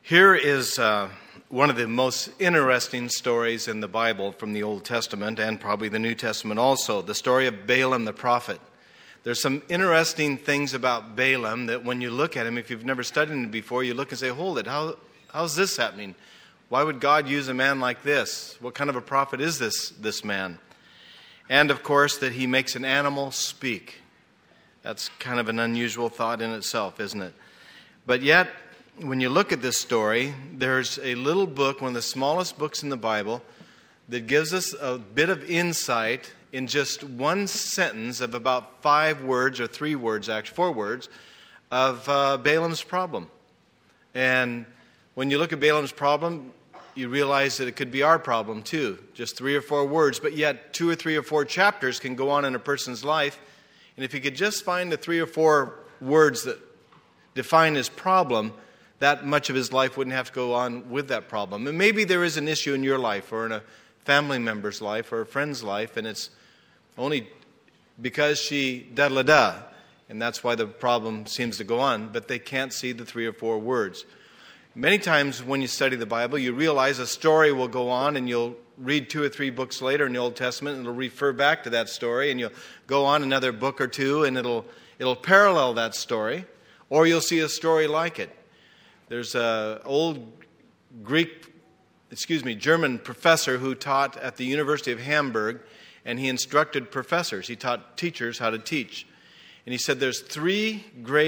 Here is one of the most interesting stories in the Bible from the Old Testament and probably the New Testament also, the story of Balaam the prophet. There's some interesting things about Balaam that when you look at him, if you've never studied him before, you look and say, hold it, how's this happening? Why would God use a man like this? What kind of a prophet is this man? And of course, that he makes an animal speak. That's kind of an unusual thought in itself, isn't it? But yet, when you look at this story, there's a little book, one of the smallest books in the Bible, that gives us a bit of insight in just one sentence of about 5 words, or 3 words, actually 4 words, of Balaam's problem. And when you look at Balaam's problem, you realize that it could be our problem too. Just 3 or 4 words, but yet 2 or 3 or 4 chapters can go on in a person's life. And if you could just find the 3 or 4 words that define his problem, that much of his life wouldn't have to go on with that problem. And maybe there is an issue in your life or in a family member's life or a friend's life, and it's only because she da-da-da, and that's why the problem seems to go on, but they can't see the 3 or 4 words. Many times when you study the Bible, you realize a story will go on, and you'll read 2 or 3 books later in the Old Testament, and it'll refer back to that story, and you'll go on another book or 2, and it'll parallel that story, or you'll see a story like it. There's an old German professor who taught at the University of Hamburg, and he instructed professors. He taught teachers how to teach. And he said there's 3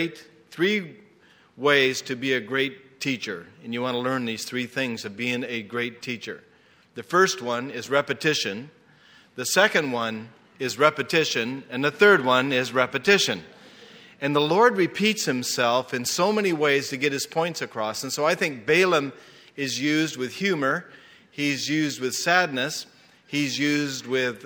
ways to be a great teacher. And you want to learn these 3 things of being a great teacher. The first one is repetition. The second one is repetition. And the third one is repetition. And the Lord repeats himself in so many ways to get his points across. And so I think Balaam is used with humor. He's used with sadness. He's used with,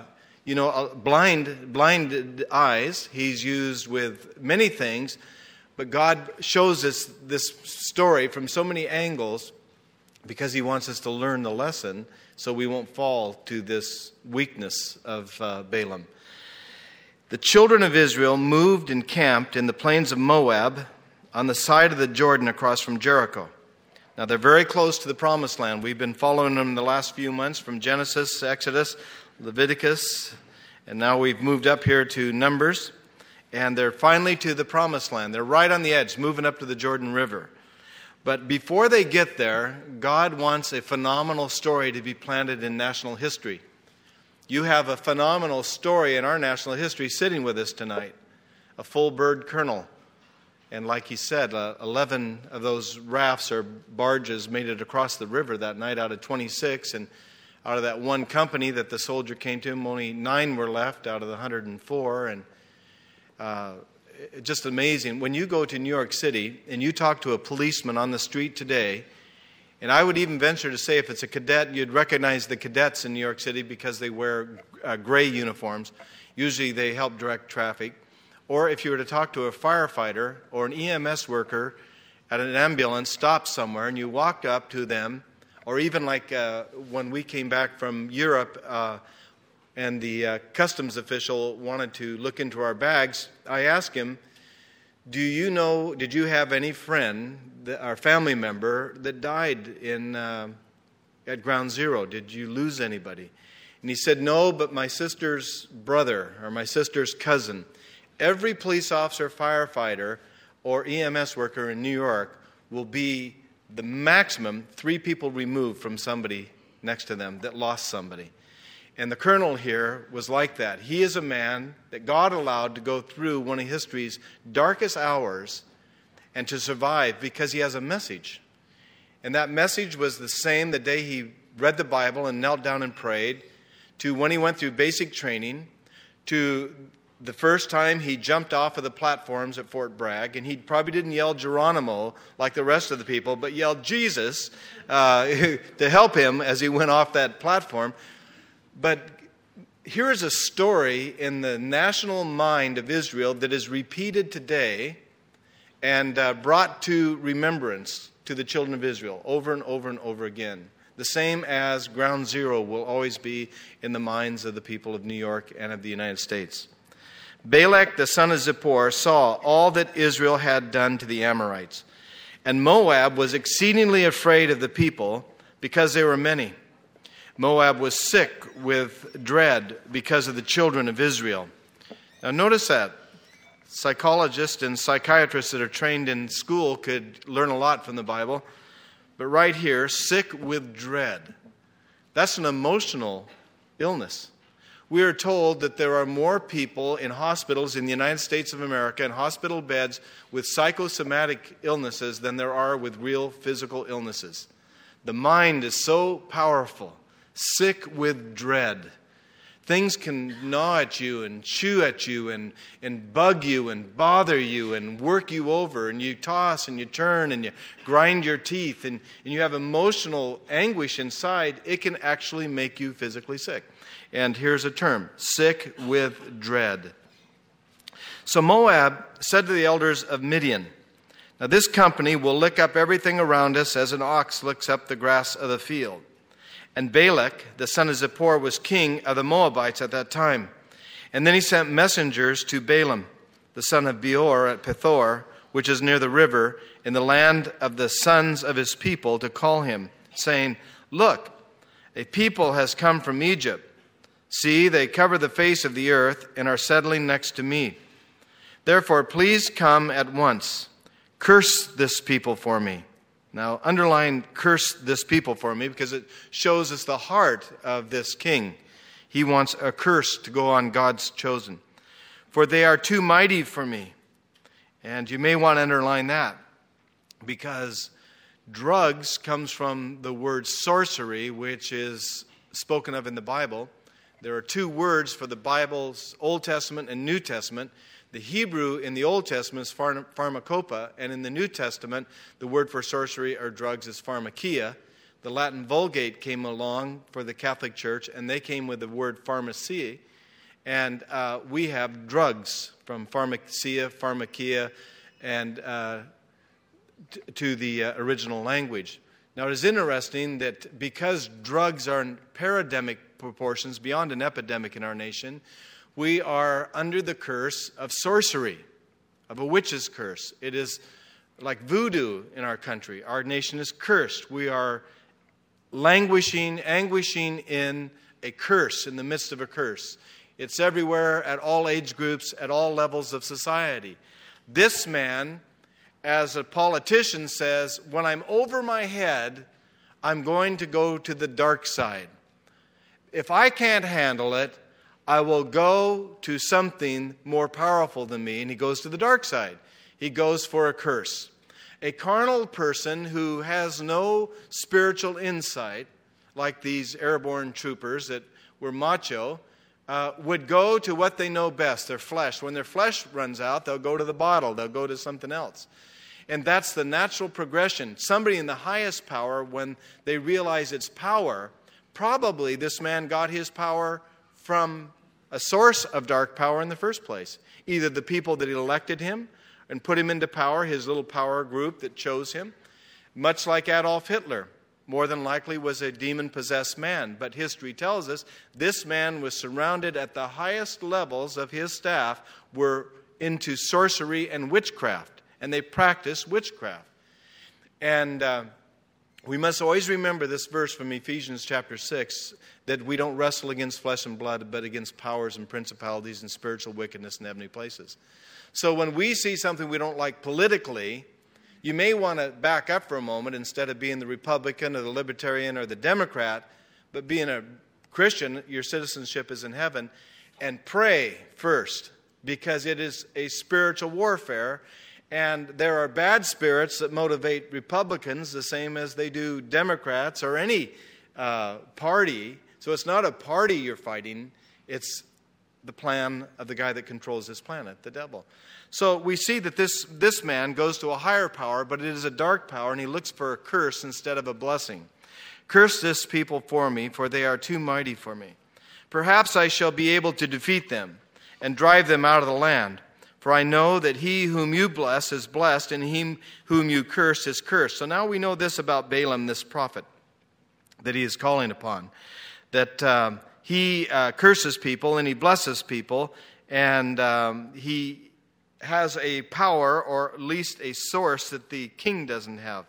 blind eyes. He's used with many things. But God shows us this story from so many angles because he wants us to learn the lesson so we won't fall to this weakness of Balaam. The children of Israel moved and camped in the plains of Moab on the side of the Jordan across from Jericho. Now, they're very close to the Promised Land. We've been following them the last few months from Genesis, Exodus, Leviticus, and now we've moved up here to Numbers, and they're finally to the Promised Land. They're right on the edge, moving up to the Jordan River. But before they get there, God wants a phenomenal story to be planted in national history. You have a phenomenal story in our national history sitting with us tonight, a full bird colonel. And like he said, 11 of those rafts or barges made it across the river that night out of 26. And out of that one company that the soldier came to him, only 9 were left out of the 104. And just amazing. When you go to New York City and you talk to a policeman on the street today, and I would even venture to say if it's a cadet, you'd recognize the cadets in New York City because they wear gray uniforms. Usually they help direct traffic. Or if you were to talk to a firefighter or an EMS worker at an ambulance stopped somewhere and you walked up to them, or even like when we came back from Europe and the customs official wanted to look into our bags, I asked him, did you have any friend, or family member, that died at Ground Zero? Did you lose anybody? And he said, no, but my sister's brother or my sister's cousin. Every police officer, firefighter, or EMS worker in New York will be the maximum 3 people removed from somebody next to them that lost somebody. And the colonel here was like that. He is a man that God allowed to go through one of history's darkest hours and to survive because he has a message. And that message was the same the day he read the Bible and knelt down and prayed, to when he went through basic training, to the first time he jumped off of the platforms at Fort Bragg, and he probably didn't yell Geronimo like the rest of the people, but yelled Jesus to help him as he went off that platform. But here is a story in the national mind of Israel that is repeated today and brought to remembrance to the children of Israel over and over and over again. The same as Ground Zero will always be in the minds of the people of New York and of the United States. Balak, the son of Zippor, saw all that Israel had done to the Amorites, And Moab was exceedingly afraid of the people because they were many. Moab was sick with dread because of the children of Israel. Now notice that. Psychologists and psychiatrists that are trained in school could learn a lot from the Bible. But right here, sick with dread. That's an emotional illness. We are told that there are more people in hospitals in the United States of America, in hospital beds, with psychosomatic illnesses than there are with real physical illnesses. The mind is so powerful, sick with dread. Things can gnaw at you and chew at you and bug you and bother you and work you over, and you toss and you turn and you grind your teeth and you have emotional anguish inside. It can actually make you physically sick. And here's a term, sick with dread. So Moab said to the elders of Midian, "Now this company will lick up everything around us as an ox licks up the grass of the field." And Balak, the son of Zippor, was king of the Moabites at that time. And then he sent messengers to Balaam, the son of Beor at Pethor, which is near the river, in the land of the sons of his people, to call him, saying, "Look, a people has come from Egypt. See, they cover the face of the earth and are settling next to me. Therefore, please come at once. Curse this people for me." Now, underline "curse this people for me" because it shows us the heart of this king. He wants a curse to go on God's chosen. "For they are too mighty for me." And you may want to underline that because drugs comes from the word sorcery, which is spoken of in the Bible. There are two words for the Bible's Old Testament and New Testament. The Hebrew in the Old Testament is pharmakopa, and in the New Testament, the word for sorcery or drugs is pharmakia. The Latin Vulgate came along for the Catholic Church, and they came with the word pharmacia. And we have drugs from pharmacia, pharmakia, and to the original language. Now, it is interesting that because drugs are in pandemic proportions, beyond an epidemic in our nation, we are under the curse of sorcery, of a witch's curse. It is like voodoo in our country. Our nation is cursed. We are languishing, anguishing in a curse, in the midst of a curse. It's everywhere, at all age groups, at all levels of society. This man, as a politician, says, when I'm over my head, I'm going to go to the dark side. If I can't handle it, I will go to something more powerful than me. And he goes to the dark side. He goes for a curse. A carnal person who has no spiritual insight, like these airborne troopers that were macho, would go to what they know best, their flesh. When their flesh runs out, they'll go to the bottle. They'll go to something else. And that's the natural progression. Somebody in the highest power, when they realize its power, probably this man got his power from a source of dark power in the first place. Either the people that elected him and put him into power, his little power group that chose him, much like Adolf Hitler, more than likely was a demon-possessed man. But history tells us this man was surrounded at the highest levels of his staff were into sorcery and witchcraft, and they practiced witchcraft. And we must always remember this verse from Ephesians chapter 6, that we don't wrestle against flesh and blood, but against powers and principalities and spiritual wickedness in heavenly places. So when we see something we don't like politically, you may want to back up for a moment instead of being the Republican or the Libertarian or the Democrat, but being a Christian, your citizenship is in heaven, and pray first, because it is a spiritual warfare. And there are bad spirits that motivate Republicans the same as they do Democrats or any party. So it's not a party you're fighting. It's the plan of the guy that controls this planet, the devil. So we see that this man goes to a higher power, but it is a dark power, and he looks for a curse instead of a blessing. "Curse this people for me, for they are too mighty for me. Perhaps I shall be able to defeat them and drive them out of the land. For I know that he whom you bless is blessed, and him whom you curse is cursed." So now we know this about Balaam, this prophet that he is calling upon, that he curses people and he blesses people, and he has a power, or at least a source, that the king doesn't have.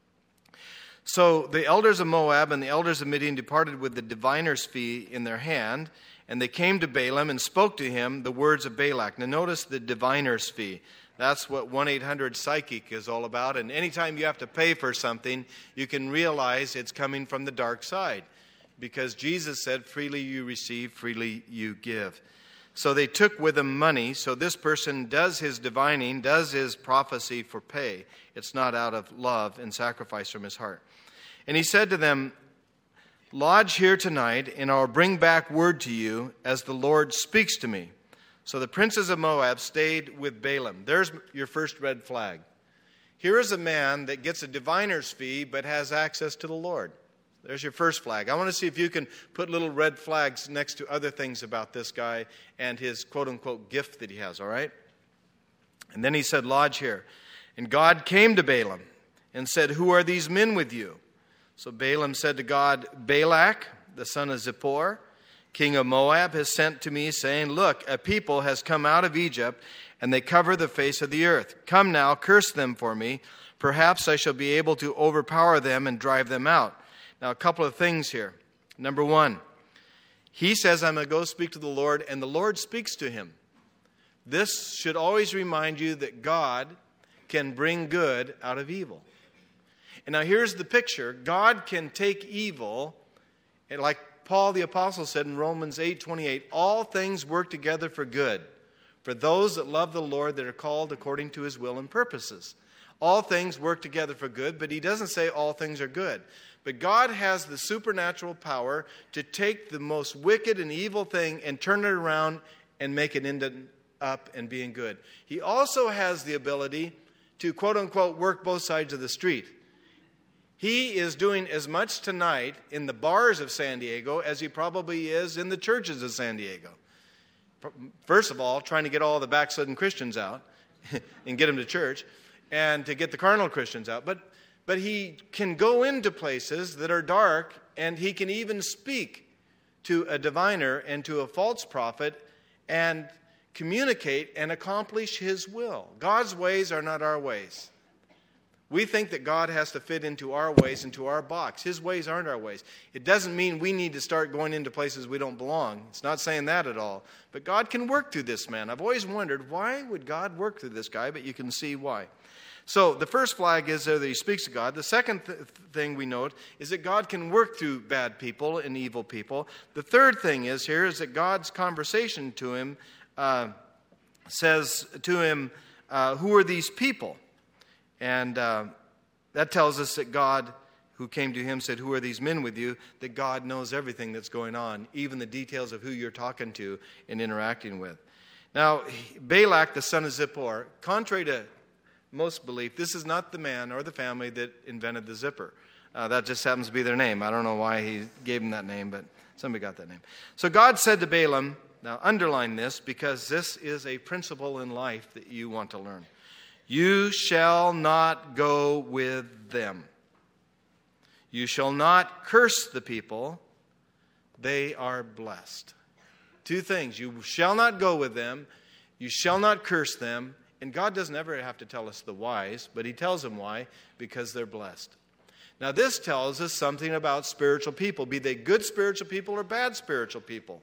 So the elders of Moab and the elders of Midian departed with the diviner's fee in their hand, and they came to Balaam and spoke to him the words of Balak. Now notice the diviner's fee. That's what 1-800-PSYCHIC is all about. And anytime you have to pay for something, you can realize it's coming from the dark side. Because Jesus said, freely you receive, freely you give. So they took with them money. So this person does his divining, does his prophecy for pay. It's not out of love and sacrifice from his heart. And he said to them, lodge here tonight, and I'll bring back word to you as the Lord speaks to me. So the princes of Moab stayed with Balaam. There's your first red flag. Here is a man that gets a diviner's fee but has access to the Lord. There's your first flag. I want to see if you can put little red flags next to other things about this guy and his quote-unquote gift that he has, all right? And then he said, lodge here. And God came to Balaam and said, who are these men with you? So Balaam said to God, Balak, the son of Zippor, king of Moab, has sent to me, saying, look, a people has come out of Egypt, and they cover the face of the earth. Come now, curse them for me. Perhaps I shall be able to overpower them and drive them out. Now, a couple of things here. Number one, he says, I'm going to go speak to the Lord, and the Lord speaks to him. This should always remind you that God can bring good out of evil. And now here's the picture. God can take evil, and like Paul the Apostle said in Romans 8:28, all things work together for good, for those that love the Lord, that are called according to his will and purposes. All things work together for good, but he doesn't say all things are good. But God has the supernatural power to take the most wicked and evil thing and turn it around and make it end up and being good. He also has the ability to, quote-unquote, work both sides of the street. He is doing as much tonight in the bars of San Diego as he probably is in the churches of San Diego. First of all, trying to get all the backslidden Christians out and get them to church, and to get the carnal Christians out. But he can go into places that are dark, and he can even speak to a diviner and to a false prophet and communicate and accomplish his will. God's ways are not our ways. We think that God has to fit into our ways, into our box. His ways aren't our ways. It doesn't mean we need to start going into places we don't belong. It's not saying that at all. But God can work through this man. I've always wondered, why would God work through this guy? But you can see why. So the first flag is that he speaks to God. The second thing we note is that God can work through bad people and evil people. The third thing is that God's conversation to him says to him, who are these people? And that tells us that God, who came to him, said, who are these men with you? That God knows everything that's going on, even the details of who you're talking to and interacting with. Now, Balak, the son of Zippor, contrary to most belief, this is not the man or the family that invented the zipper. That just happens to be their name. I don't know why he gave them that name, but somebody got that name. So God said to Balaam, now underline this, because this is a principle in life that you want to learn. You shall not go with them. You shall not curse the people. They are blessed. Two things. You shall not go with them. You shall not curse them. And God doesn't ever have to tell us the whys, but he tells them why, because they're blessed. Now this tells us something about spiritual people, be they good spiritual people or bad spiritual people.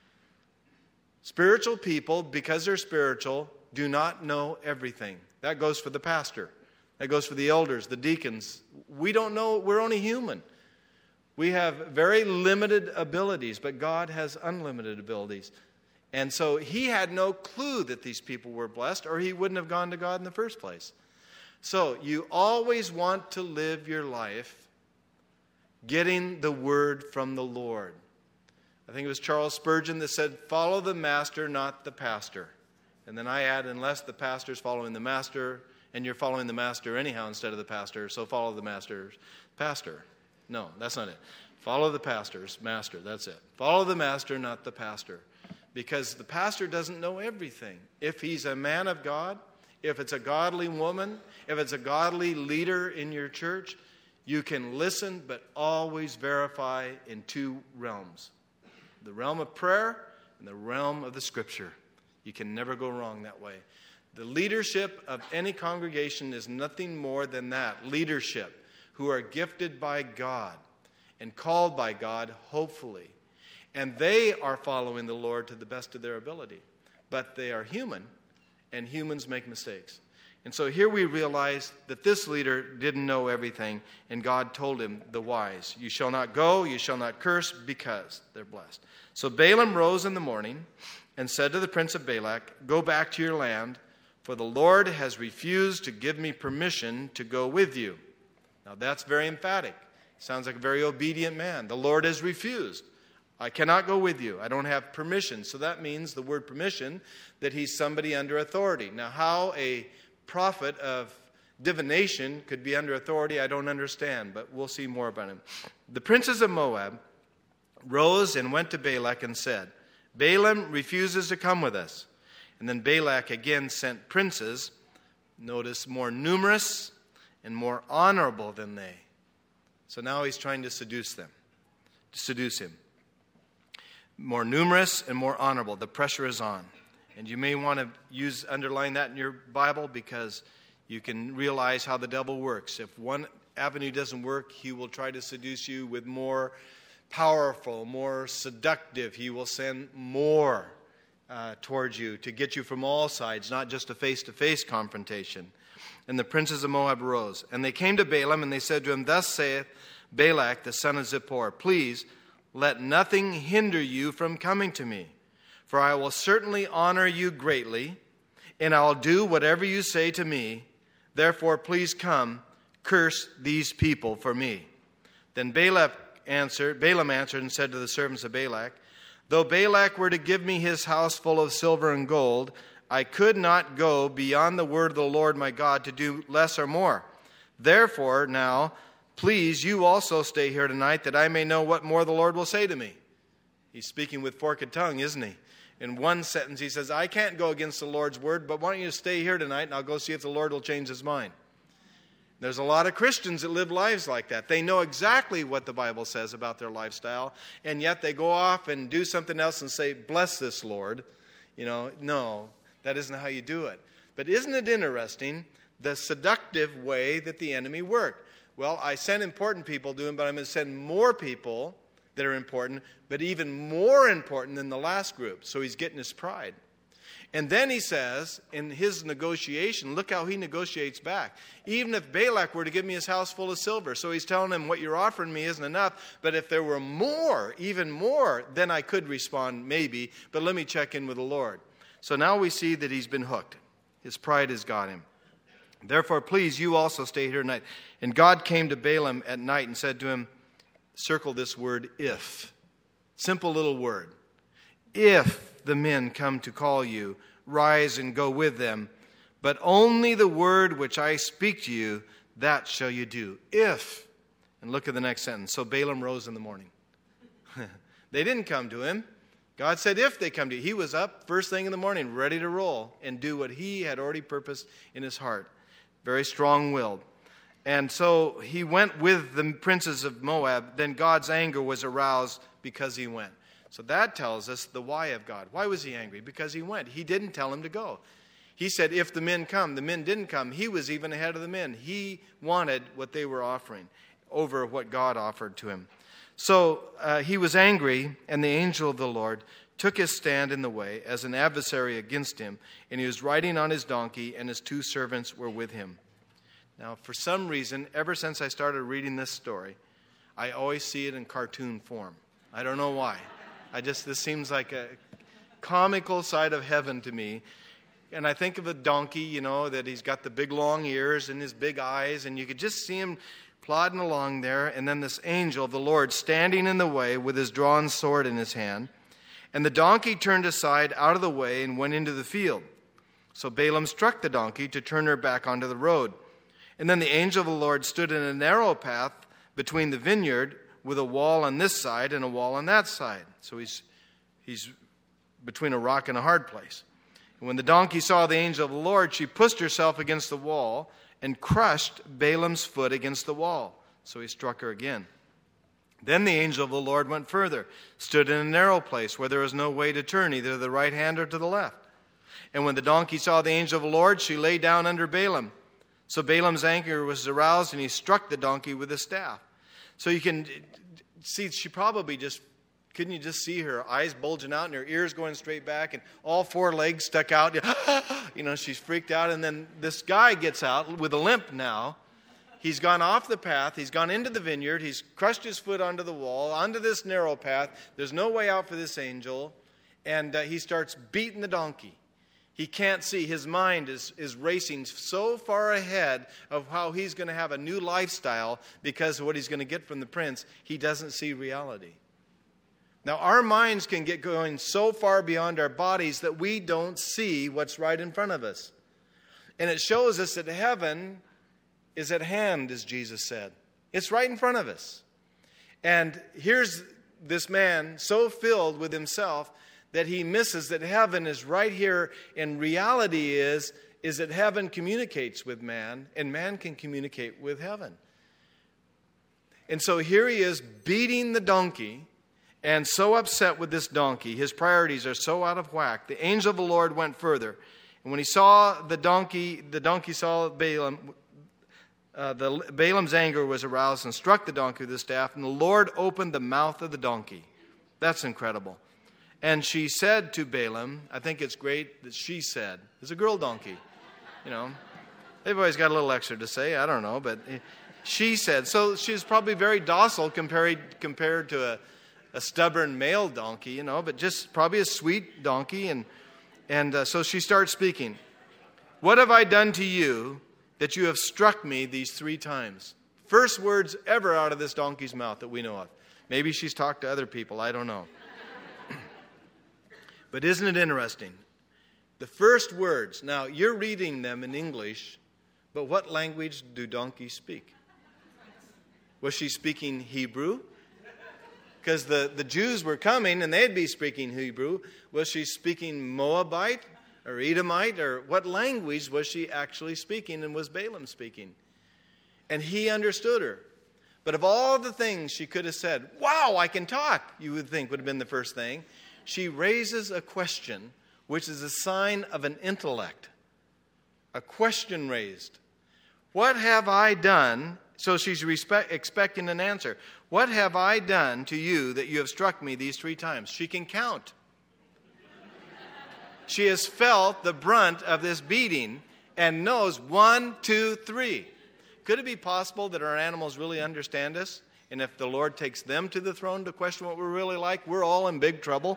Spiritual people, because they're spiritual, do not know everything. That goes for the pastor. That goes for the elders, the deacons. We don't know. We're only human. We have very limited abilities, but God has unlimited abilities. And so he had no clue that these people were blessed, or he wouldn't have gone to God in the first place. So you always want to live your life getting the word from the Lord. I think it was Charles Spurgeon that said, follow the master, not the pastor. And then I add, unless the pastor's following the master, and you're following the master anyhow instead of the pastor, so follow the master's pastor. No, that's not it. Follow the pastor's master, that's it. Follow the master, not the pastor. Because the pastor doesn't know everything. If he's a man of God, if it's a godly woman, if it's a godly leader in your church, you can listen, but always verify in two realms. The realm of prayer and the realm of the Scripture. You can never go wrong that way. The leadership of any congregation is nothing more than that, leadership, who are gifted by God and called by God, hopefully. And they are following the Lord to the best of their ability. But they are human, and humans make mistakes. And so here we realize that this leader didn't know everything, and God told him the whys. You shall not go, you shall not curse, because they're blessed. So Balaam rose in the morning and said to the prince of Balak, go back to your land, for the Lord has refused to give me permission to go with you. Now that's very emphatic. Sounds like a very obedient man. The Lord has refused. I cannot go with you. I don't have permission. So that means, the word permission, that he's somebody under authority. Now how a prophet of divination could be under authority, I don't understand, but we'll see more about him. The princes of Moab rose and went to Balak and said, Balaam refuses to come with us. And then Balak again sent princes, notice, more numerous and more honorable than they. So now he's trying to seduce him. More numerous and more honorable. The pressure is on. And you may want to underline that in your Bible, because you can realize how the devil works. If one avenue doesn't work, he will try to seduce you with more powerful, more seductive. He will send more towards you to get you from all sides, not just a face-to-face confrontation. And the princes of Moab rose. And they came to Balaam, and they said to him, thus saith Balak, the son of Zippor, please let nothing hinder you from coming to me. For I will certainly honor you greatly, and I will do whatever you say to me. Therefore, please come, curse these people for me. Then Balaam answered and said to the servants of Balak, though Balak were to give me his house full of silver and gold, I could not go beyond the word of the Lord my God to do less or more. Therefore, now, please, you also stay here tonight, that I may know what more the Lord will say to me. He's speaking with forked tongue, isn't he? In one sentence, he says, I can't go against the Lord's word, but why don't you stay here tonight, and I'll go see if the Lord will change his mind. There's a lot of Christians that live lives like that. They know exactly what the Bible says about their lifestyle, and yet they go off and do something else and say, bless this, Lord. No, that isn't how you do it. But isn't it interesting, the seductive way that the enemy worked? Well, I sent important people to him, but I'm going to send more people that are important, but even more important than the last group. So he's getting his pride. And then he says, in his negotiation, look how he negotiates back. Even if Balak were to give me his house full of silver. So he's telling him, what you're offering me isn't enough. But if there were more, even more, then I could respond, maybe. But let me check in with the Lord. So now we see that he's been hooked. His pride has got him. Therefore, please, you also stay here tonight. And God came to Balaam at night and said to him, circle this word, if. Simple little word. If the men come to call you, rise and go with them. But only the word which I speak to you, that shall you do. If. And look at the next sentence. So Balaam rose in the morning. They didn't come to him. God said if they come to you. He was up first thing in the morning, ready to roll and do what he had already purposed in his heart. Very strong-willed. And so he went with the princes of Moab. Then God's anger was aroused because he went. So that tells us the why of God. Why was he angry? Because he went. He didn't tell him to go. He said, if the men come. The men didn't come. He was even ahead of the men. He wanted what they were offering over what God offered to him. So he was angry, and the angel of the Lord took his stand in the way as an adversary against him, and he was riding on his donkey, and his two servants were with him. Now, for some reason, ever since I started reading this story, I always see it in cartoon form. I don't know why. This seems like a comical side of heaven to me. And I think of a donkey, that he's got the big long ears and his big eyes, and you could just see him plodding along there, and then this angel of the Lord standing in the way with his drawn sword in his hand. And the donkey turned aside out of the way and went into the field. So Balaam struck the donkey to turn her back onto the road. And then the angel of the Lord stood in a narrow path between the vineyard with a wall on this side and a wall on that side. So he's between a rock and a hard place. And when the donkey saw the angel of the Lord, she pushed herself against the wall and crushed Balaam's foot against the wall. So he struck her again. Then the angel of the Lord went further, stood in a narrow place where there was no way to turn, either to the right hand or to the left. And when the donkey saw the angel of the Lord, she lay down under Balaam. So Balaam's anger was aroused, and he struck the donkey with his staff. So you can see, she probably just, couldn't you just see her eyes bulging out and her ears going straight back and all four legs stuck out? She's freaked out. And then this guy gets out with a limp now. He's gone off the path. He's gone into the vineyard. He's crushed his foot onto the wall, onto this narrow path. There's no way out for this angel. And he starts beating the donkey. He can't see. His mind is racing so far ahead of how he's going to have a new lifestyle because of what he's going to get from the prince. He doesn't see reality. Now, our minds can get going so far beyond our bodies that we don't see what's right in front of us. And it shows us that heaven is at hand, as Jesus said. It's right in front of us. And here's this man so filled with himself that he misses that heaven is right here, and reality is that heaven communicates with man, and man can communicate with heaven. And so here he is beating the donkey, and so upset with this donkey. His priorities are so out of whack. The angel of the Lord went further. And when he saw the donkey saw Balaam. Balaam's anger was aroused and struck the donkey with his staff, and the Lord opened the mouth of the donkey. That's incredible. And she said to Balaam, I think it's great that she said, it's a girl donkey, They've always got a little extra to say, I don't know, but she said. So she's probably very docile compared to a stubborn male donkey, but just probably a sweet donkey. And so she starts speaking. What have I done to you that you have struck me these 3 times? First words ever out of this donkey's mouth that we know of. Maybe she's talked to other people, I don't know. But isn't it interesting? The first words, now you're reading them in English, but what language do donkeys speak? Was she speaking Hebrew? Because the Jews were coming and they'd be speaking Hebrew. Was she speaking Moabite or Edomite? Or what language was she actually speaking, and was Balaam speaking? And he understood her. But of all the things she could have said, wow, I can talk, you would think would have been the first thing. She raises a question, which is a sign of an intellect. A question raised. What have I done? So she's expecting an answer. What have I done to you that you have struck me these 3 times? She can count. She has felt the brunt of this beating and knows 1, 2, 3. Could it be possible that our animals really understand us? And if the Lord takes them to the throne to question what we're really like, we're all in big trouble,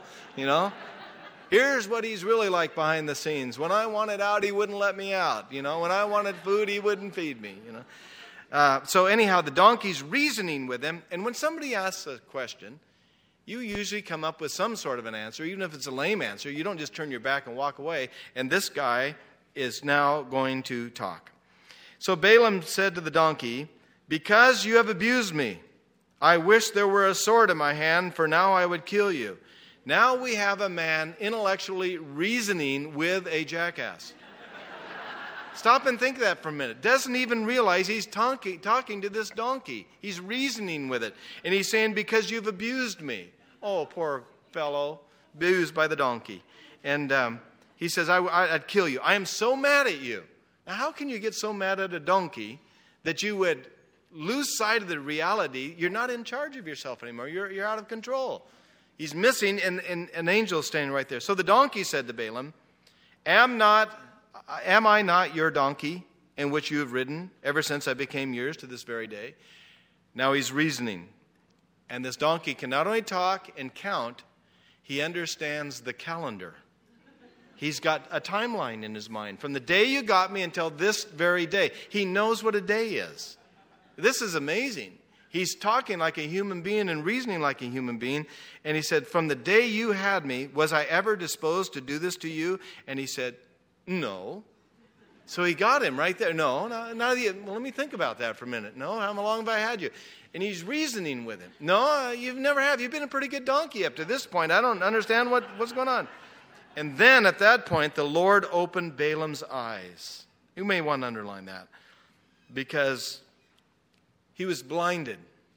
Here's what he's really like behind the scenes. When I wanted out, he wouldn't let me out. When I wanted food, he wouldn't feed me, So anyhow, the donkey's reasoning with him. And when somebody asks a question, you usually come up with some sort of an answer, even if it's a lame answer. You don't just turn your back and walk away. And this guy is now going to talk. So Balaam said to the donkey, because you have abused me, I wish there were a sword in my hand, for now I would kill you. Now we have a man intellectually reasoning with a jackass. Stop and think that for a minute. Doesn't even realize he's talking to this donkey. He's reasoning with it. And he's saying, because you've abused me. Oh, poor fellow, abused by the donkey. And he says, I'd kill you. I am so mad at you. Now, how can you get so mad at a donkey that you would lose sight of the reality? You're not in charge of yourself anymore. You're out of control. He's missing an angel standing right there. So the donkey said to Balaam, Am I not your donkey in which you have ridden ever since I became yours to this very day? Now he's reasoning. And this donkey can not only talk and count, he understands the calendar. He's got a timeline in his mind. From the day you got me until this very day. He knows what a day is. This is amazing. He's talking like a human being and reasoning like a human being. And he said, from the day you had me, was I ever disposed to do this to you? And he said, no. So he got him right there. No, let me think about that for a minute. No, how long have I had you? And he's reasoning with him. No, you've never have. You've been a pretty good donkey up to this point. I don't understand what's going on. And then at that point, the Lord opened Balaam's eyes. You may want to underline that. Because he was blinded.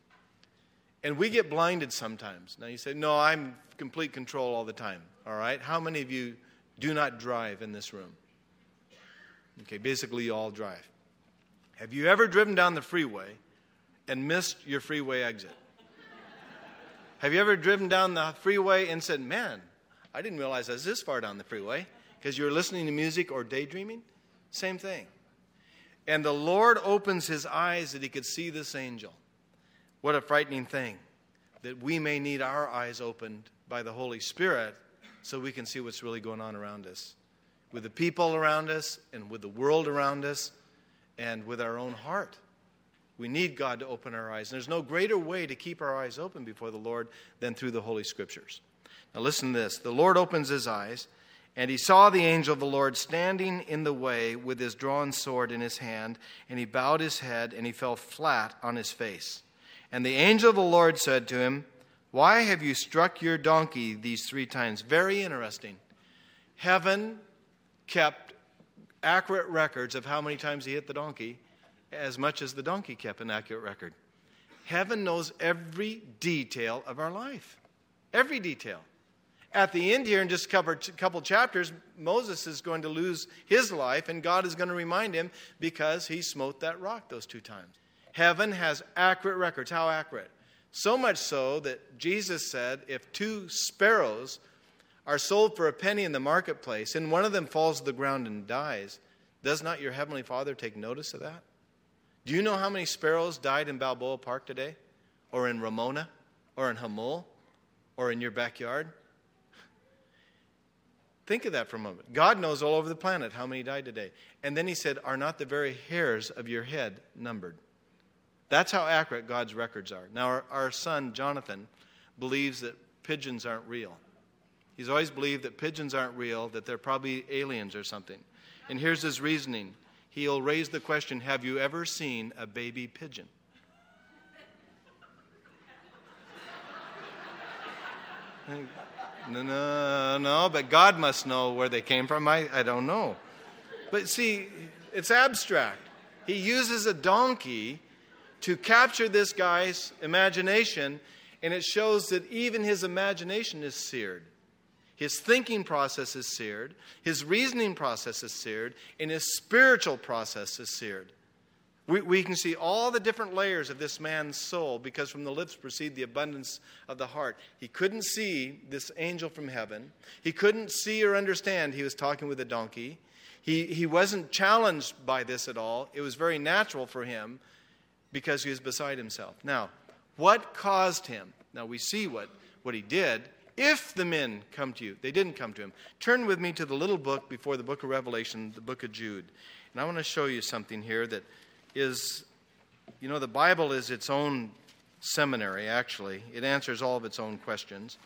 And we get blinded sometimes. Now you say, no, I'm complete control all the time. All right? How many of you do not drive in this room. Okay, basically you all drive. Have you ever driven down the freeway and missed your freeway exit? Have you ever driven down the freeway and said, man, I didn't realize I was this far down the freeway, because you were listening to music or daydreaming? Same thing. And the Lord opens his eyes that he could see this angel. What a frightening thing, that we may need our eyes opened by the Holy Spirit so we can see what's really going on around us, with the people around us and with the world around us and with our own heart. We need God to open our eyes. And there's no greater way to keep our eyes open before the Lord than through the Holy Scriptures. Now listen to this. The Lord opens his eyes, and he saw the angel of the Lord standing in the way with his drawn sword in his hand, and he bowed his head, and he fell flat on his face. And the angel of the Lord said to him, why have you struck your donkey these 3 times? Very interesting. Heaven kept accurate records of how many times he hit the donkey, as much as the donkey kept an accurate record. Heaven knows every detail of our life. Every detail. At the end here, in just a couple chapters, Moses is going to lose his life, and God is going to remind him because he smote that rock those 2 times. Heaven has accurate records. How accurate? So much so that Jesus said, if 2 sparrows are sold for a penny in the marketplace, and one of them falls to the ground and dies, does not your heavenly Father take notice of that? Do you know how many sparrows died in Balboa Park today? Or in Ramona? Or in Hamul? Or in your backyard? Think of that for a moment. God knows all over the planet how many died today. And then he said, are not the very hairs of your head numbered? That's how accurate God's records are. Now, our son, Jonathan, believes that pigeons aren't real. He's always believed that pigeons aren't real, that they're probably aliens or something. And here's his reasoning. He'll raise the question, have you ever seen a baby pigeon? No, but God must know where they came from. I don't know. But see, it's abstract. He uses a donkey to capture this guy's imagination, and it shows that even his imagination is seared. His thinking process is seared, his reasoning process is seared, and his spiritual process is seared. We can see all the different layers of this man's soul, because from the lips proceed the abundance of the heart. He couldn't see this angel from heaven. He couldn't see or understand he was talking with a donkey. He wasn't challenged by this at all. It was very natural for him because he was beside himself. Now, what caused him? Now, we see what he did. If the men come to you, they didn't come to him. Turn with me to the little book before the book of Revelation, the book of Jude. And I want to show you something here that is, the Bible is its own seminary, actually. It answers all of its own questions.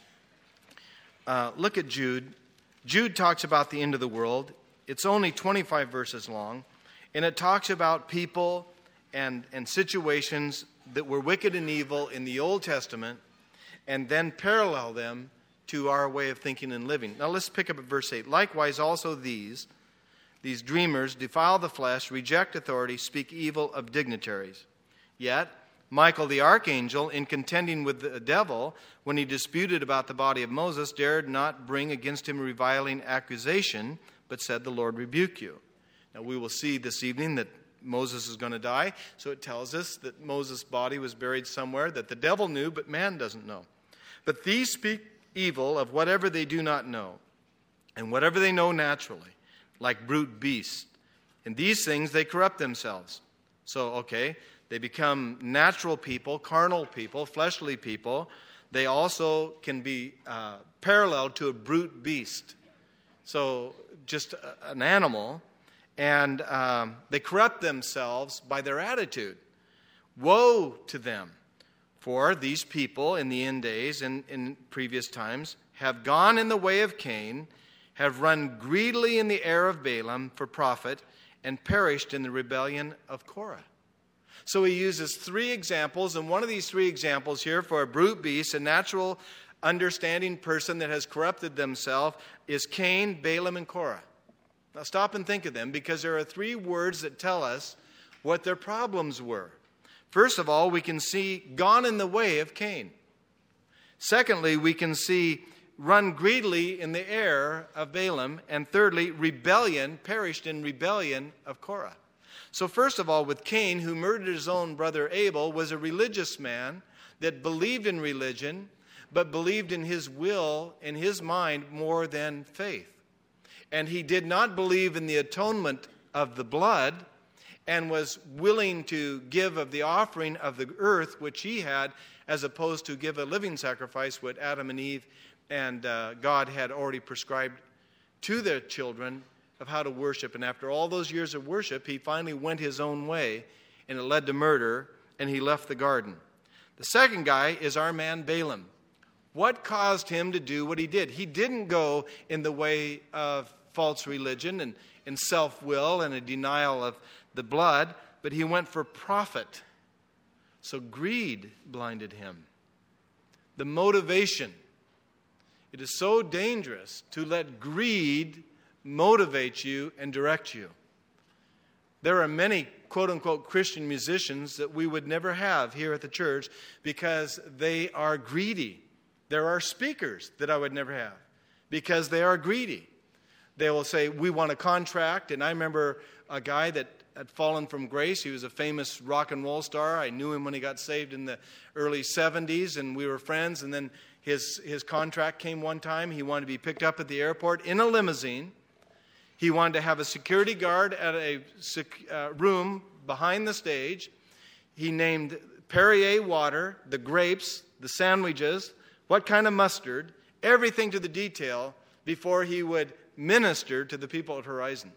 Look at Jude. Jude talks about the end of the world. It's only 25 verses long, and it talks about people and situations that were wicked and evil in the Old Testament, and then parallel them to our way of thinking and living. Now let's pick up at verse 8. Likewise also these dreamers defile the flesh, reject authority, speak evil of dignitaries. Yet Michael the archangel, in contending with the devil, when he disputed about the body of Moses, dared not bring against him a reviling accusation, but said, the Lord rebuke you. Now we will see this evening that Moses is going to die, so it tells us that Moses' body was buried somewhere that the devil knew, but man doesn't know. But these speak evil of whatever they do not know, and whatever they know naturally, like brute beasts. In these things they corrupt themselves. So, they become natural people, carnal people, fleshly people. They also can be paralleled to a brute beast. So, just an animal. And they corrupt themselves by their attitude. Woe to them! For these people in the end days and in previous times have gone in the way of Cain, have run greedily in the error of Balaam for profit, and perished in the rebellion of Korah. So he uses 3 examples, and one of these 3 examples here for a brute beast, a natural understanding person that has corrupted themselves, is Cain, Balaam, and Korah. Now stop and think of them, because there are 3 words that tell us what their problems were. First of all, we can see gone in the way of Cain. Secondly, we can see run greedily in the error of Balaam. And thirdly, rebellion, perished in rebellion of Korah. So first of all, with Cain, who murdered his own brother Abel, was a religious man that believed in religion, but believed in his will, in his mind, more than faith. And he did not believe in the atonement of the blood, and was willing to give of the offering of the earth which he had, as opposed to give a living sacrifice, what Adam and Eve and God had already prescribed to their children of how to worship. And after all those years of worship, he finally went his own way, and it led to murder, and he left the garden. The second guy is our man Balaam. What caused him to do what he did? He didn't go in the way of false religion and self-will and a denial of the blood, but he went for profit. So greed blinded him. The motivation. It is so dangerous to let greed motivate you and direct you. There are many quote-unquote Christian musicians that we would never have here at the church because they are greedy. There are speakers that I would never have because they are greedy. They will say, we want a contract. And I remember a guy that had fallen from grace. He was a famous rock and roll star. I knew him when he got saved in the early 70s, and we were friends. And then his contract came one time. He wanted to be picked up at the airport in a limousine. He wanted to have a security guard at a room behind the stage. He named Perrier water, the grapes, the sandwiches, what kind of mustard, everything to the detail before he would minister to the people at Horizon.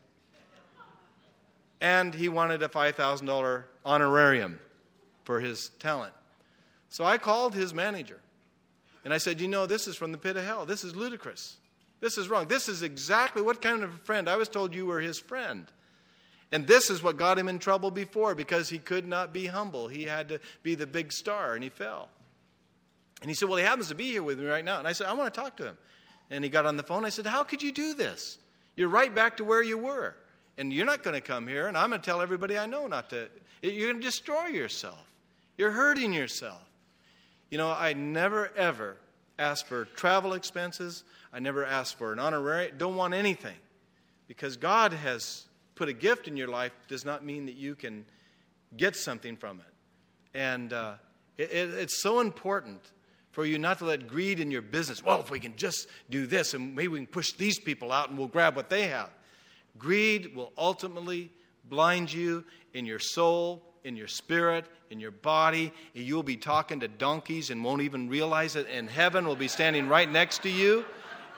And he wanted a $5,000 honorarium for his talent. So I called his manager. And I said, this is from the pit of hell. This is ludicrous. This is wrong. This is exactly what kind of a friend. I was told you were his friend. And this is what got him in trouble before, because he could not be humble. He had to be the big star, and he fell. And he said, well, he happens to be here with me right now. And I said, I want to talk to him. And he got on the phone. I said, how could you do this? You're right back to where you were. And you're not going to come here, and I'm going to tell everybody I know not to. You're going to destroy yourself. You're hurting yourself. I never, ever asked for travel expenses. I never asked for an honorarium. Don't want anything. Because God has put a gift in your life does not mean that you can get something from it. And it's so important for you not to let greed in your business. Well, if we can just do this, and maybe we can push these people out and we'll grab what they have. Greed will ultimately blind you in your soul, in your spirit, in your body. You'll be talking to donkeys and won't even realize it. And heaven will be standing right next to you.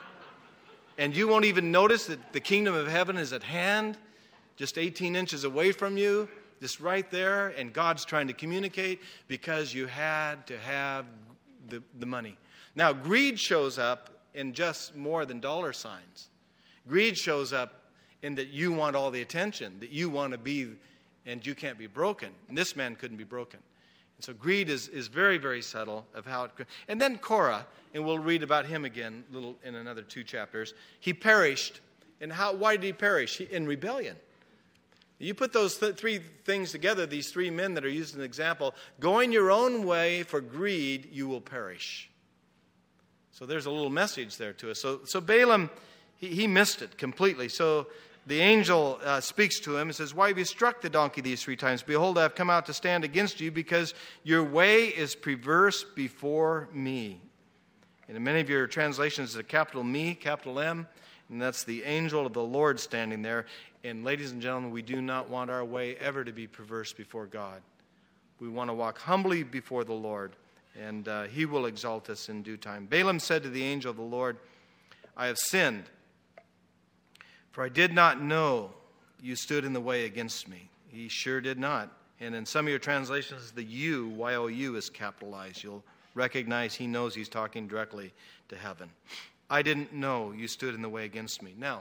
And you won't even notice that the kingdom of heaven is at hand, just 18 inches away from you, just right there. And God's trying to communicate because you had to have the money. Now, greed shows up in just more than dollar signs. Greed shows up in that you want all the attention, that you want to be, and you can't be broken. And this man couldn't be broken. And so greed is very, very subtle of how it. And then Korah, and we'll read about him again in another 2 chapters. He perished. And why did he perish? In rebellion. You put those three things together, these 3 men that are used as an example, going your own way for greed, you will perish. So there's a little message there to us. So Balaam, he missed it completely. So the angel speaks to him and says, why have you struck the donkey these 3 times? Behold, I have come out to stand against you because your way is perverse before me. And in many of your translations, it's a capital Me, capital M, and that's the angel of the Lord standing there. And ladies and gentlemen, we do not want our way ever to be perverse before God. We want to walk humbly before the Lord, and he will exalt us in due time. Balaam said to the angel of the Lord, I have sinned, for I did not know you stood in the way against me. He sure did not. And in some of your translations, the U, Y-O-U, is capitalized. You'll recognize he knows he's talking directly to heaven. I didn't know you stood in the way against me. Now,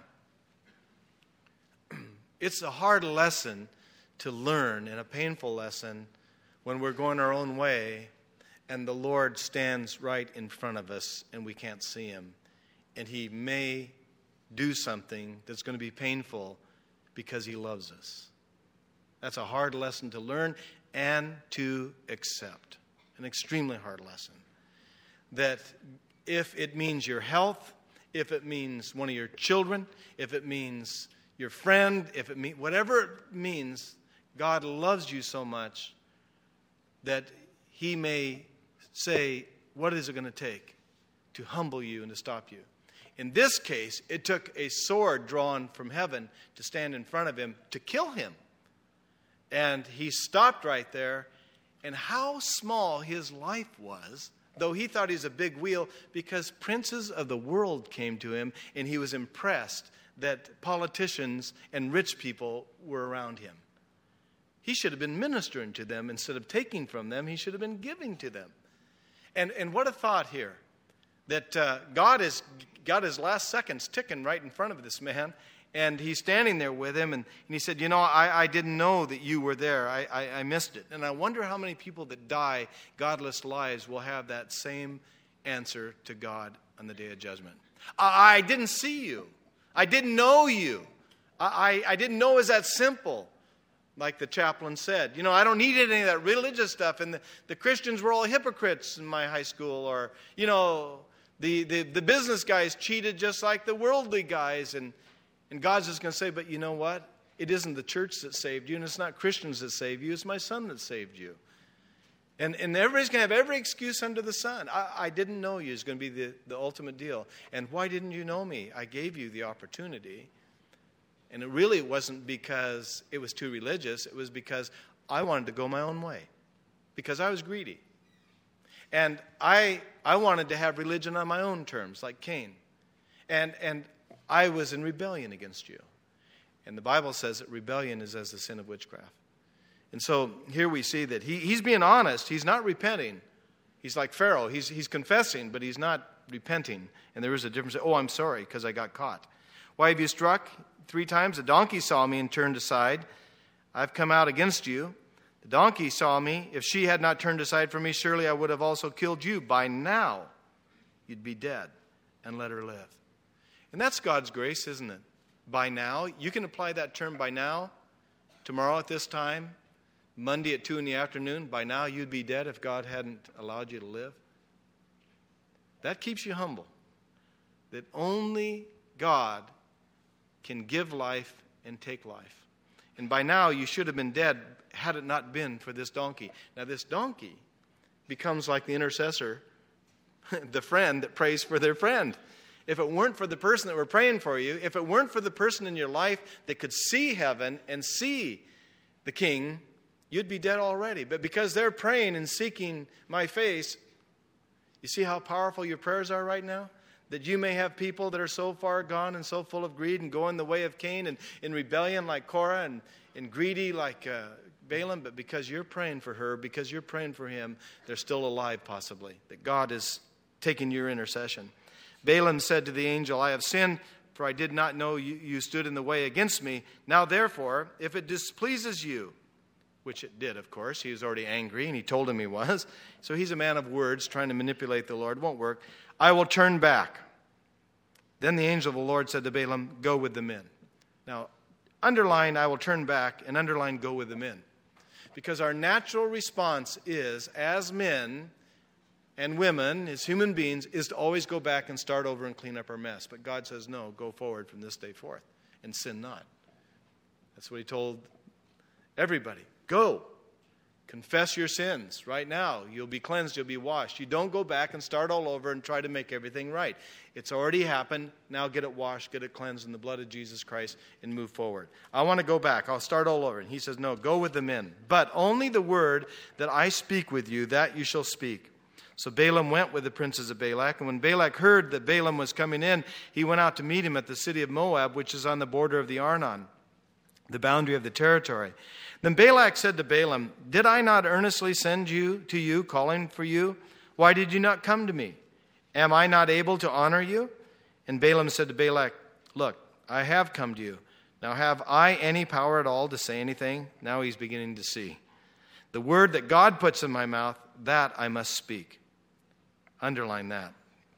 it's a hard lesson to learn and a painful lesson when we're going our own way and the Lord stands right in front of us and we can't see him. And he may do something that's going to be painful because he loves us. That's a hard lesson to learn and to accept. An extremely hard lesson. That if it means your health, if it means one of your children, if it means your friend, if it means whatever it means, God loves you so much that he may say, what is it going to take to humble you and to stop you? In this case, it took a sword drawn from heaven to stand in front of him to kill him. And he stopped right there. And how small his life was, though he thought he was a big wheel, because princes of the world came to him, and he was impressed that politicians and rich people were around him. He should have been ministering to them instead of taking from them. He should have been giving to them. And what a thought here, that God has got his last seconds ticking right in front of this man, and he's standing there with him, and he said, I didn't know that you were there. I missed it. And I wonder how many people that die godless lives will have that same answer to God on the day of judgment. I didn't see you. I didn't know you. I didn't know it was that simple. Like the chaplain said, I don't need any of that religious stuff. And the Christians were all hypocrites in my high school. Or, the business guys cheated just like the worldly guys. And God's just going to say, but you know what? It isn't the church that saved you, and it's not Christians that saved you. It's my son that saved you. And everybody's going to have every excuse under the sun. I didn't know you is going to be the ultimate deal. And why didn't you know me? I gave you the opportunity. And it really wasn't because it was too religious. It was because I wanted to go my own way. Because I was greedy. And I wanted to have religion on my own terms, like Cain. And I was in rebellion against you. And the Bible says that rebellion is as the sin of witchcraft. And so here we see that he's being honest. He's not repenting. He's like Pharaoh. He's confessing, but he's not repenting. And there is a difference. Oh, I'm sorry because I got caught. Why have you struck 3 times? The donkey saw me and turned aside. I've come out against you. The donkey saw me. If she had not turned aside from me, surely I would have also killed you. By now, you'd be dead, and let her live. And that's God's grace, isn't it? By now. You can apply that term by now. Tomorrow at this time. Monday at 2 in the afternoon. By now, you'd be dead if God hadn't allowed you to live. That keeps you humble. That only God can give life and take life. And by now, you should have been dead had it not been for this donkey. Now, this donkey becomes like the intercessor, the friend that prays for their friend. If it weren't for the person that were praying for you, if it weren't for the person in your life that could see heaven and see the king, you'd be dead already. But because they're praying and seeking my face, you see how powerful your prayers are right now? That you may have people that are so far gone and so full of greed and going the way of Cain and in rebellion like Korah and greedy like Balaam. But because you're praying for her, because you're praying for him, they're still alive possibly. That God is taking your intercession. Balaam said to the angel, I have sinned, for I did not know you stood in the way against me. Now therefore, if it displeases you, which it did, of course. He was already angry, and he told him he was. So he's a man of words, trying to manipulate the Lord. Won't work. I will turn back. Then the angel of the Lord said to Balaam, go with the men. Now, underline, I will turn back, and underline, go with the men. Because our natural response is, as men and women, as human beings, is to always go back and start over and clean up our mess. But God says, no, go forward from this day forth, and sin not. That's what he told everybody. Go. Confess your sins right now. You'll be cleansed. You'll be washed. You don't go back and start all over and try to make everything right. It's already happened. Now get it washed, get it cleansed in the blood of Jesus Christ, and move forward. I want to go back. I'll start all over. And he says, no, go with the men. But only the word that I speak with you, that you shall speak. So Balaam went with the princes of Balak. And when Balak heard that Balaam was coming in, he went out to meet him at the city of Moab, which is on the border of the Arnon, the boundary of the territory. Then Balak said to Balaam, did I not earnestly send you to you, calling for you? Why did you not come to me? Am I not able to honor you? And Balaam said to Balak, look, I have come to you. Now have I any power at all to say anything? Now he's beginning to see. The word that God puts in my mouth, that I must speak. Underline that.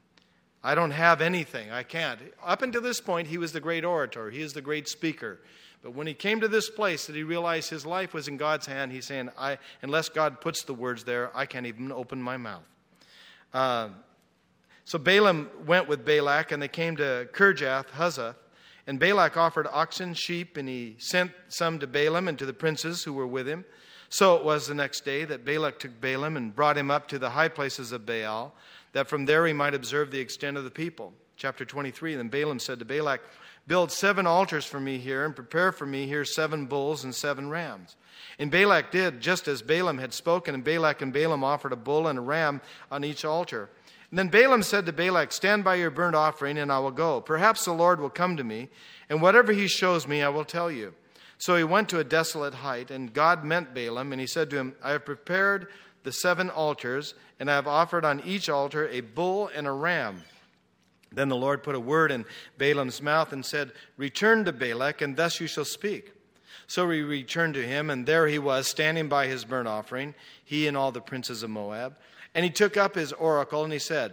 I don't have anything. I can't. Up until this point, he was the great orator. He is the great speaker. But when he came to this place that he realized his life was in God's hand, he's saying, unless God puts the words there, I can't even open my mouth. So Balaam went with Balak, and they came to Kirjath Huzzah. And Balak offered oxen, sheep, and he sent some to Balaam and to the princes who were with him. So it was the next day that Balak took Balaam and brought him up to the high places of Baal, that from there he might observe the extent of the people. Chapter 23, Then Balaam said to Balak, Build 7 altars for me here, and prepare for me here 7 bulls and 7 rams. And Balak did just as Balaam had spoken, and Balak and Balaam offered a bull and a ram on each altar. And then Balaam said to Balak, Stand by your burnt offering, and I will go. Perhaps the Lord will come to me, and whatever he shows me, I will tell you. So he went to a desolate height, and God met Balaam, and he said to him, I have prepared the 7 altars, and I have offered on each altar a bull and a ram. Then the Lord put a word in Balaam's mouth and said, Return to Balak, and thus you shall speak. So he returned to him, and there he was, standing by his burnt offering, he and all the princes of Moab. And he took up his oracle, and he said,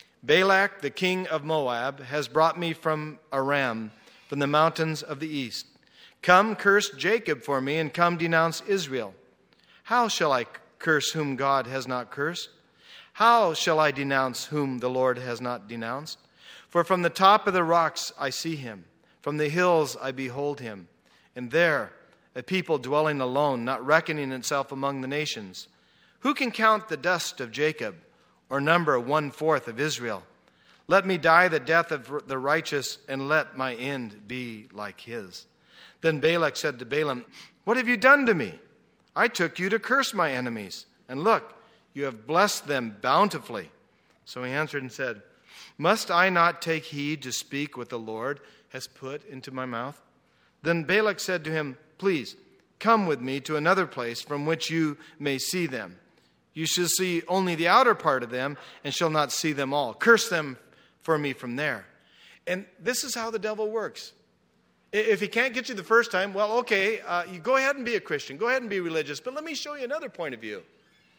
Balak, the king of Moab, has brought me from Aram, from the mountains of the east. Come, curse Jacob for me, and come denounce Israel. How shall I curse whom God has not cursed? How shall I denounce whom the Lord has not denounced? For from the top of the rocks I see him, from the hills I behold him, and there a people dwelling alone, not reckoning itself among the nations. Who can count the dust of Jacob, or number 1/4 of Israel? Let me die the death of the righteous, and let my end be like his. Then Balak said to Balaam, What have you done to me? I took you to curse my enemies, and look, you have blessed them bountifully. So he answered and said, Must I not take heed to speak what the Lord has put into my mouth? Then Balak said to him, Please, come with me to another place from which you may see them. You shall see only the outer part of them, and shall not see them all. Curse them for me from there. And this is how the devil works. If he can't get you the first time, well, okay, you go ahead and be a Christian. Go ahead and be religious. But let me show you another point of view.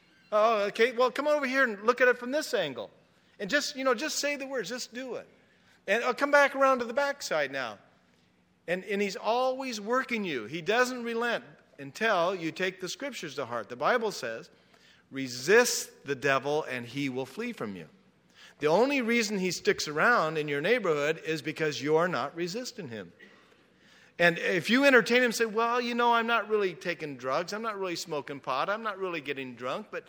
Oh, okay, well, come over here and look at it from this angle. And just say the words. Just do it. And I'll come back around to the backside now. And he's always working you. He doesn't relent until you take the scriptures to heart. The Bible says, resist the devil and he will flee from you. The only reason he sticks around in your neighborhood is because you're not resisting him. And if you entertain him and say, well, I'm not really taking drugs. I'm not really smoking pot. I'm not really getting drunk. But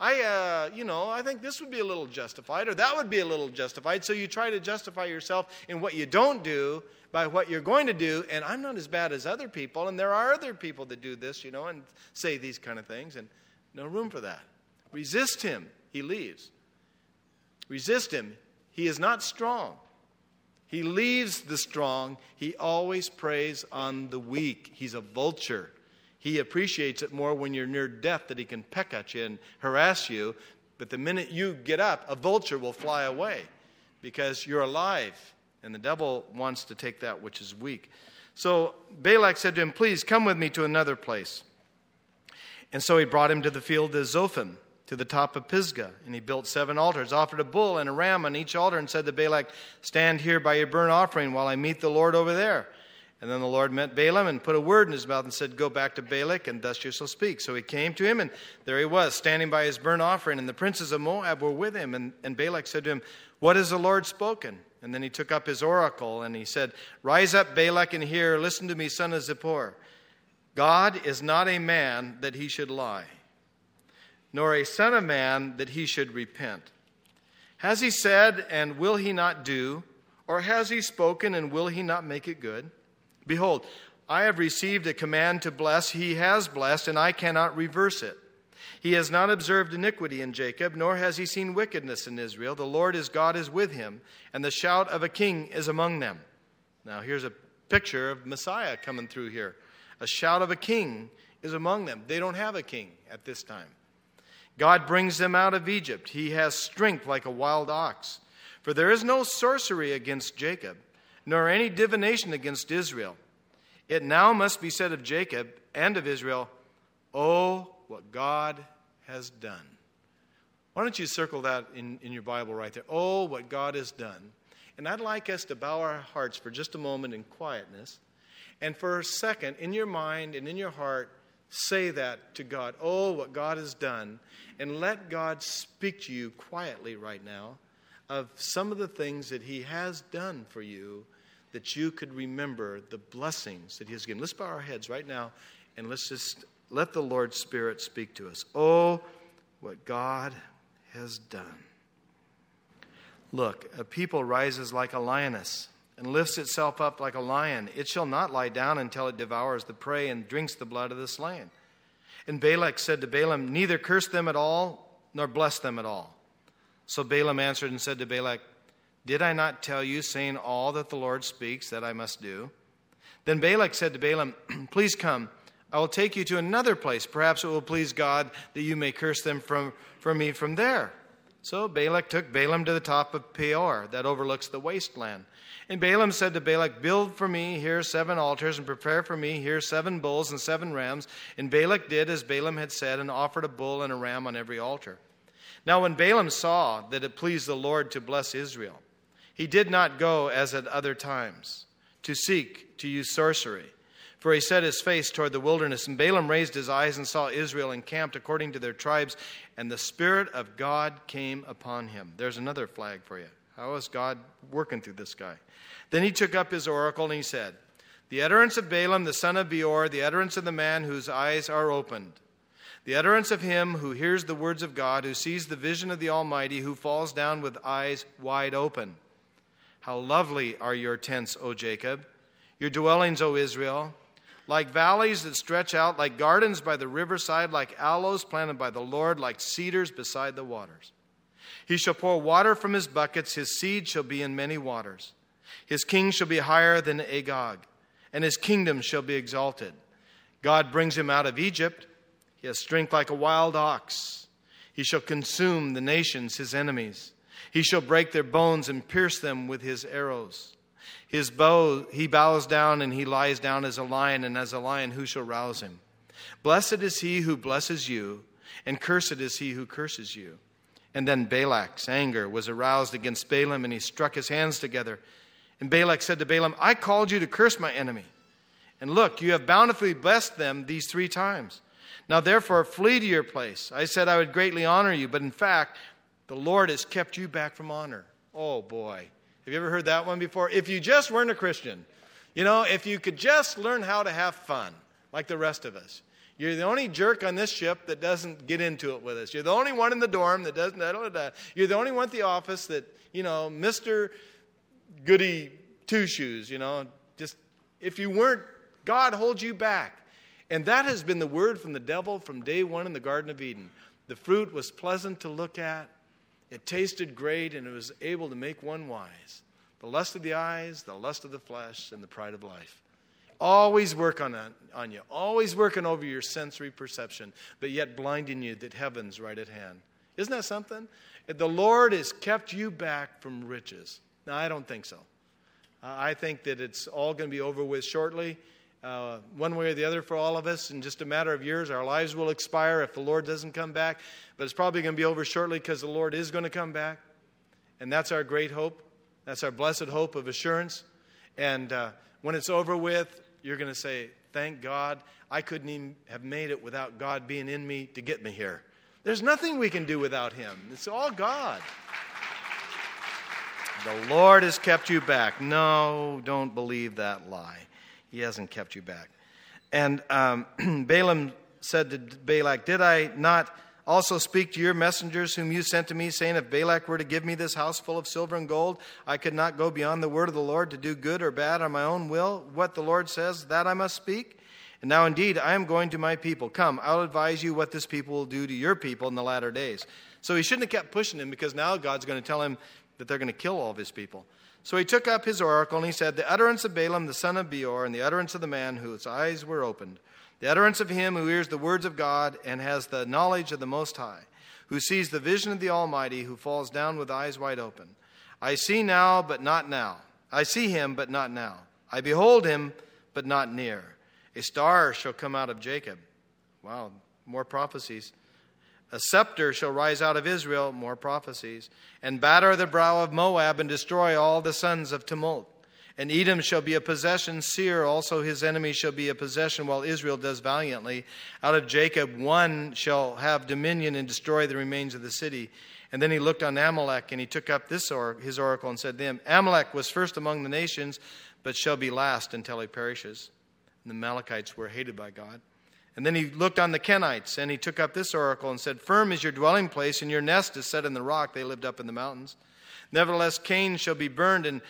I think this would be a little justified, or that would be a little justified. So you try to justify yourself in what you don't do by what you're going to do. And I'm not as bad as other people. And there are other people that do this, and say these kind of things. And no room for that. Resist him. He leaves. Resist him. He is not strong. He leaves the strong. He always preys on the weak. He's a vulture. He appreciates it more when you're near death, that he can peck at you and harass you. But the minute you get up, a vulture will fly away because you're alive. And the devil wants to take that which is weak. So Balak said to him, Please come with me to another place. And so he brought him to the field of Zophim, to the top of Pisgah, and he built 7 altars, offered a bull and a ram on each altar, and said to Balak, Stand here by your burnt offering while I meet the Lord over there. And then the Lord met Balaam and put a word in his mouth and said, Go back to Balak, and thus you shall speak. So he came to him, and there he was, standing by his burnt offering, and the princes of Moab were with him. And Balak said to him, What has the Lord spoken? And then he took up his oracle, and he said, Rise up, Balak, and hear. Listen to me, son of Zippor. God is not a man that he should lie, nor a son of man that he should repent. Has he said, and will he not do? Or has he spoken, and will he not make it good? Behold, I have received a command to bless. He has blessed, and I cannot reverse it. He has not observed iniquity in Jacob, nor has he seen wickedness in Israel. The Lord his God is with him, and the shout of a king is among them. Now here's a picture of Messiah coming through here. A shout of a king is among them. They don't have a king at this time. God brings them out of Egypt. He has strength like a wild ox. For there is no sorcery against Jacob, nor any divination against Israel. It now must be said of Jacob and of Israel, Oh, what God has done. Why don't you circle that in your Bible right there? Oh, what God has done. And I'd like us to bow our hearts for just a moment in quietness. And for a second, in your mind and in your heart, say that to God. Oh, what God has done. And let God speak to you quietly right now. of some of the things that he has done for you, that you could remember the blessings that he has given. Let's bow our heads right now and let's just let the Lord's Spirit speak to us. Oh, what God has done. Look, a people rises like a lioness and lifts itself up like a lion. It shall not lie down until it devours the prey and drinks the blood of the slain. And Balak said to Balaam, neither curse them at all, nor bless them at all. So Balaam answered and said to Balak, did I not tell you, saying all that the Lord speaks, that I must do? Then Balak said to Balaam, please come, I will take you to another place. Perhaps it will please God that you may curse them from me from there. So Balak took Balaam to the top of Peor, that overlooks the wasteland. And Balaam said to Balak, build for me here 7 altars, and prepare for me here 7 bulls and 7 rams. And Balak did as Balaam had said, and offered a bull and a ram on every altar. Now when Balaam saw that it pleased the Lord to bless Israel, he did not go as at other times, to seek to use sorcery. For he set his face toward the wilderness, and Balaam raised his eyes and saw Israel encamped according to their tribes, and the Spirit of God came upon him. There's another flag for you. How is God working through this guy? Then he took up his oracle, and he said, the utterance of Balaam, the son of Beor, the utterance of the man whose eyes are opened, the utterance of him who hears the words of God, who sees the vision of the Almighty, who falls down with eyes wide open. How lovely are your tents, O Jacob, your dwellings, O Israel, like valleys that stretch out, like gardens by the riverside, like aloes planted by the Lord, like cedars beside the waters. He shall pour water from his buckets, his seed shall be in many waters. His king shall be higher than Agag, and his kingdom shall be exalted. God brings him out of Egypt. He has strength like a wild ox. He shall consume the nations, his enemies. He shall break their bones and pierce them with his arrows. His bow, he bows down and he lies down as a lion, and as a lion who shall rouse him? Blessed is he who blesses you, and cursed is he who curses you. And then Balak's anger was aroused against Balaam, and he struck his hands together. And Balak said to Balaam, I called you to curse my enemy. And look, you have bountifully blessed them these 3 times. Now therefore flee to your place. I said I would greatly honor you, but in fact, the Lord has kept you back from honor. Oh boy. Have you ever heard that one before? If you just weren't a Christian, if you could just learn how to have fun, like the rest of us. You're the only jerk on this ship that doesn't get into it with us. You're the only one in the dorm that doesn't. You're the only one at the office that, Mr. Goody Two-Shoes, just if you weren't, God holds you back. And that has been the word from the devil from day one in the Garden of Eden. The fruit was pleasant to look at. It tasted great, and it was able to make one wise. The lust of the eyes, the lust of the flesh, and the pride of life. Always work on you. Always working over your sensory perception, but yet blinding you that heaven's right at hand. Isn't that something? The Lord has kept you back from riches. No, I don't think so. I think that it's all going to be over with shortly. One way or the other for all of us. In just a matter of years, our lives will expire if the Lord doesn't come back. But it's probably going to be over shortly because the Lord is going to come back. And that's our great hope. That's our blessed hope of assurance. And when it's over with, you're going to say, thank God. I couldn't even have made it without God being in me to get me here. There's nothing we can do without him. It's all God. The Lord has kept you back. No, don't believe that lie. He hasn't kept you back. And Balaam said to Balak, did I not also speak to your messengers whom you sent to me, saying, if Balak were to give me this house full of silver and gold, I could not go beyond the word of the Lord to do good or bad on my own will? What the Lord says, that I must speak? And now indeed I am going to my people. Come, I'll advise you what this people will do to your people in the latter days. So he shouldn't have kept pushing him, because now God's going to tell him that they're going to kill all of his people. So he took up his oracle, and he said, the utterance of Balaam the son of Beor, and the utterance of the man whose eyes were opened, the utterance of him who hears the words of God and has the knowledge of the Most High, who sees the vision of the Almighty, who falls down with eyes wide open. I see now, but not now. I see him, but not now. I behold him, but not near. A star shall come out of Jacob. Wow, more prophecies. A scepter shall rise out of Israel, more prophecies, and batter the brow of Moab and destroy all the sons of tumult. And Edom shall be a possession, Seir also his enemy shall be a possession, while Israel does valiantly. Out of Jacob one shall have dominion and destroy the remains of the city. And then he looked on Amalek, and he took up his oracle and said to him, Amalek was first among the nations, but shall be last until he perishes. And the Amalekites were hated by God. And then he looked on the Kenites, and he took up this oracle and said, Firm is your dwelling place, and your nest is set in the rock. They lived up in the mountains. Nevertheless, Cain shall be burned, and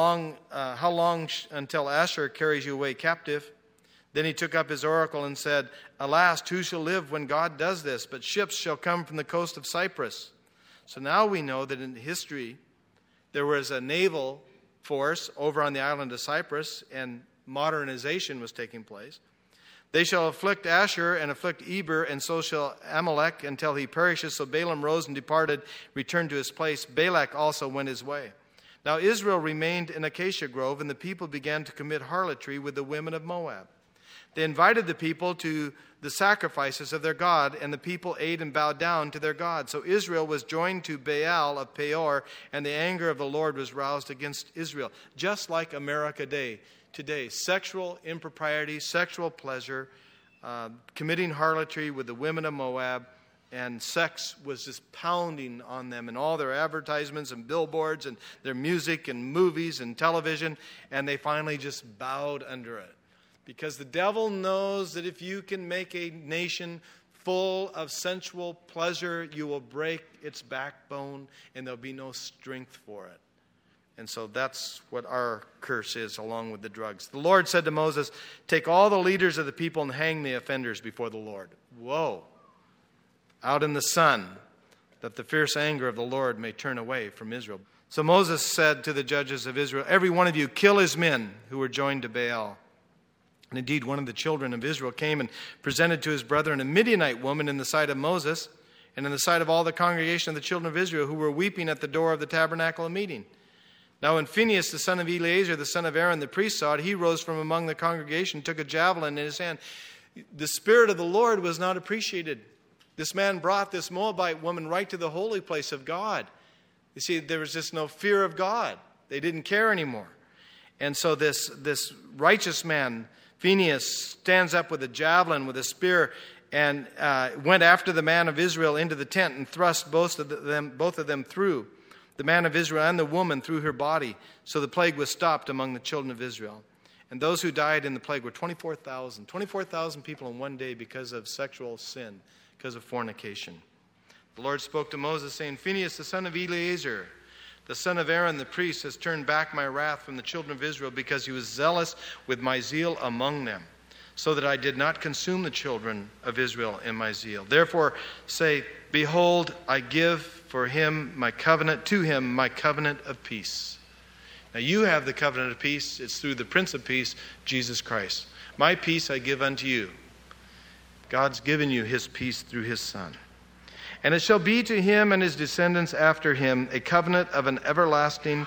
how long until Asher carries you away captive? Then he took up his oracle and said, Alas, who shall live when God does this? But ships shall come from the coast of Cyprus. So now we know that in history there was a naval force over on the island of Cyprus, and modernization was taking place. They shall afflict Asher and afflict Eber, and so shall Amalek until he perishes. So Balaam rose and departed, returned to his place. Balak also went his way. Now Israel remained in Acacia Grove, and the people began to commit harlotry with the women of Moab. They invited the people to the sacrifices of their God, and the people ate and bowed down to their God. So Israel was joined to Baal of Peor, and the anger of the Lord was roused against Israel. Just like America today, sexual impropriety, sexual pleasure, committing harlotry with the women of Moab, and sex was just pounding on them in all their advertisements and billboards and their music and movies and television, and they finally just bowed under it. Because the devil knows that if you can make a nation full of sensual pleasure, you will break its backbone and there'll be no strength for it. And so that's what our curse is, along with the drugs. The Lord said to Moses, Take all the leaders of the people and hang the offenders before the Lord. Whoa. Out in the sun, that the fierce anger of the Lord may turn away from Israel. So Moses said to the judges of Israel, Every one of you kill his men who were joined to Baal. And indeed, one of the children of Israel came and presented to his brethren a Midianite woman in the sight of Moses and in the sight of all the congregation of the children of Israel, who were weeping at the door of the tabernacle of meeting. Now when Phinehas, the son of Eleazar, the son of Aaron, the priest, saw it, he rose from among the congregation, took a javelin in his hand. The Spirit of the Lord was not appreciated. This man brought this Moabite woman right to the holy place of God. You see, there was just no fear of God. They didn't care anymore. And so this righteous man, Phinehas, stands up with a javelin, with a spear, and went after the man of Israel into the tent and thrust both of them through, the man of Israel and the woman through her body. So the plague was stopped among the children of Israel. And those who died in the plague were 24,000. 24,000 people in one day because of sexual sin, because of fornication. The Lord spoke to Moses, saying, Phinehas, the son of Eleazar, the son of Aaron the priest, has turned back my wrath from the children of Israel because he was zealous with my zeal among them, so that I did not consume the children of Israel in my zeal. Therefore say, Behold, I give for him my covenant, to him my covenant of peace. Now you have the covenant of peace. It's through the Prince of Peace, Jesus Christ. My peace I give unto you. God's given you his peace through his Son. And it shall be to him and his descendants after him a covenant of an everlasting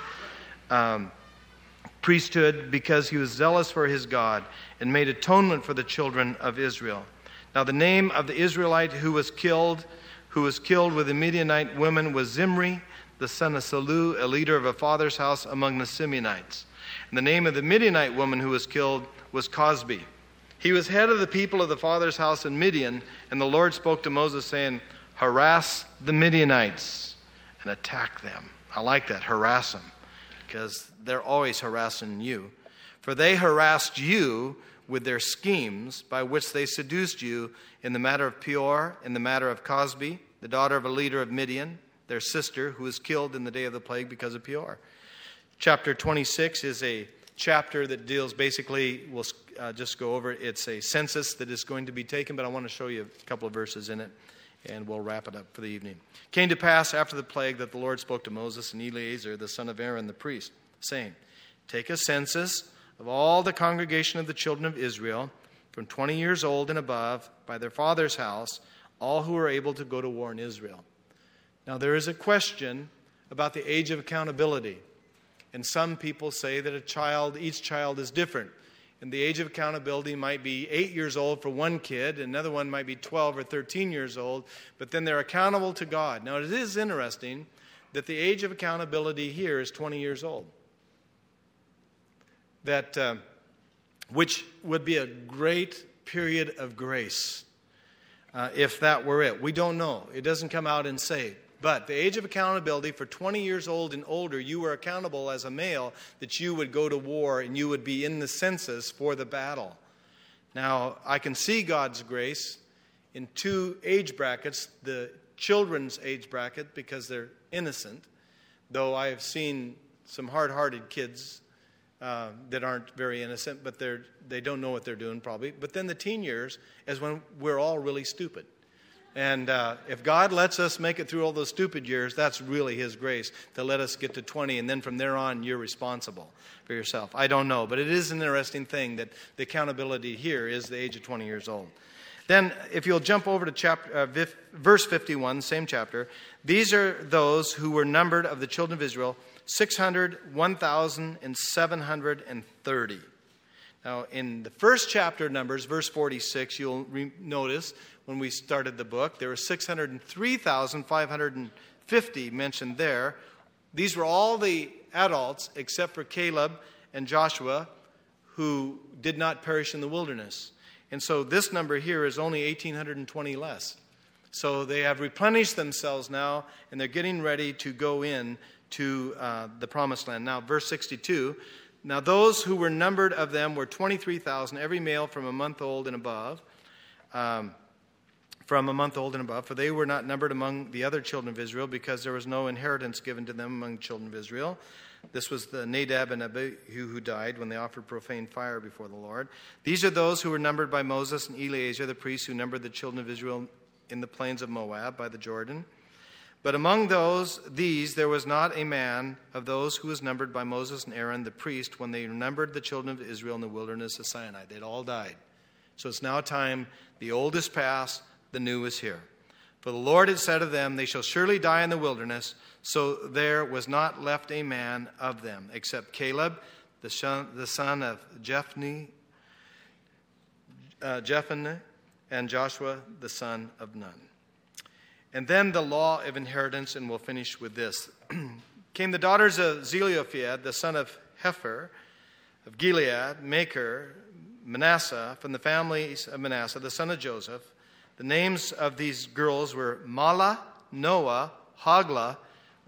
priesthood, because he was zealous for his God and made atonement for the children of Israel. Now the name of the Israelite who was killed with the Midianite women was Zimri, the son of Salu, a leader of a father's house among the Simeonites. And the name of the Midianite woman who was killed was Cosbi. He was head of the people of the father's house in Midian, and the Lord spoke to Moses, saying, Harass the Midianites and attack them. I like that, harass them, because they're always harassing you. For they harassed you with their schemes by which they seduced you in the matter of Peor, in the matter of Cosbi, the daughter of a leader of Midian, their sister, who was killed in the day of the plague because of Peor. Chapter 26 is a chapter that deals basically, we'll just go over it. It's a census that is going to be taken, but I want to show you a couple of verses in it, and we'll wrap it up for the evening. It came to pass after the plague that the Lord spoke to Moses and Eleazar, the son of Aaron the priest, saying, Take a census of all the congregation of the children of Israel, from 20 years old and above, by their father's house, all who are able to go to war in Israel. Now there is a question about the age of accountability. And some people say that each child is different. And the age of accountability might be 8 years old for one kid, another one might be 12 or 13 years old, but then they're accountable to God. Now it is interesting that the age of accountability here is 20 years old. That which would be a great period of grace if that were it. We don't know. It doesn't come out and say. But the age of accountability for 20 years old and older, you were accountable as a male that you would go to war and you would be in the census for the battle. Now, I can see God's grace in two age brackets, the children's age bracket because they're innocent, though I have seen some hard-hearted kids that aren't very innocent, but they don't know what they're doing probably. But then the teen years is when we're all really stupid. And if God lets us make it through all those stupid years, that's really His grace to let us get to 20, and then from there on, you're responsible for yourself. I don't know, but it is an interesting thing that the accountability here is the age of 20 years old. Then, if you'll jump over to verse 51, same chapter, these are those who were numbered of the children of Israel, 1,730. Now, in the first chapter of Numbers, verse 46, you'll notice when we started the book, there were 603,550 mentioned there. These were all the adults except for Caleb and Joshua who did not perish in the wilderness. And so this number here is only 1,820 less. So they have replenished themselves now, and they're getting ready to go in to the promised land. Now, verse 62, now those who were numbered of them were 23,000, every male from a month old and above. For they were not numbered among the other children of Israel, because there was no inheritance given to them among the children of Israel. This was the Nadab and Abihu who died when they offered profane fire before the Lord. These are those who were numbered by Moses and Eleazar, the priests, who numbered the children of Israel in the plains of Moab by the Jordan. But among these there was not a man of those who was numbered by Moses and Aaron, the priest, when they numbered the children of Israel in the wilderness of Sinai. They'd all died. So it's now time, the old is past, the new is here. For the Lord had said of them, they shall surely die in the wilderness. So there was not left a man of them, except Caleb, the son of Jephunneh, and Joshua, the son of Nun. And then the law of inheritance, and we'll finish with this. Came the daughters of Zelophehad, the son of Hepher, of Gilead, Machir, Manasseh, from the families of Manasseh, the son of Joseph. The names of these girls were Mahlah, Noah, Hoglah.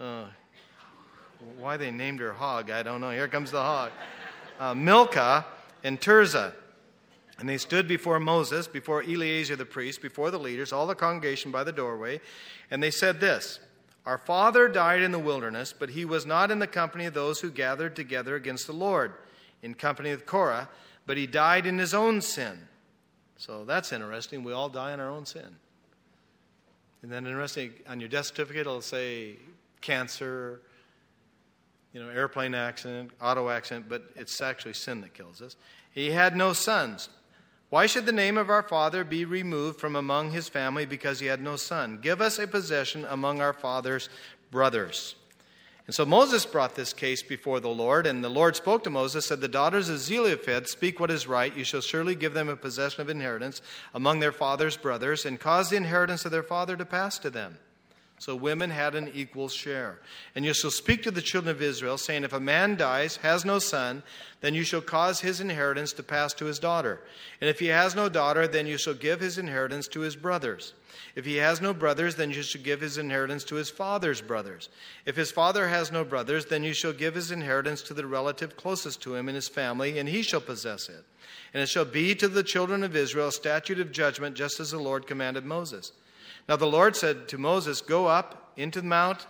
Why they named her Hog, I don't know. Here comes the Hog. Milcah and Tirzah. And they stood before Moses, before Eleazar the priest, before the leaders, all the congregation by the doorway. And they said this, our father died in the wilderness, but he was not in the company of those who gathered together against the Lord, in company with Korah, but he died in his own sin. So that's interesting. We all die in our own sin. And then interesting, on your death certificate, it'll say cancer, airplane accident, auto accident, but it's actually sin that kills us. He had no sons. Why should the name of our father be removed from among his family because he had no son? Give us a possession among our father's brothers. And so Moses brought this case before the Lord, and the Lord spoke to Moses, said, the daughters of Zelophehad speak what is right. You shall surely give them a possession of inheritance among their father's brothers, and cause the inheritance of their father to pass to them. So women had an equal share. And you shall speak to the children of Israel, saying, if a man dies, has no son, then you shall cause his inheritance to pass to his daughter. And if he has no daughter, then you shall give his inheritance to his brothers. If he has no brothers, then you shall give his inheritance to his father's brothers. If his father has no brothers, then you shall give his inheritance to the relative closest to him in his family, and he shall possess it. And it shall be to the children of Israel a statute of judgment, just as the Lord commanded Moses. Now the Lord said to Moses, go up into Mount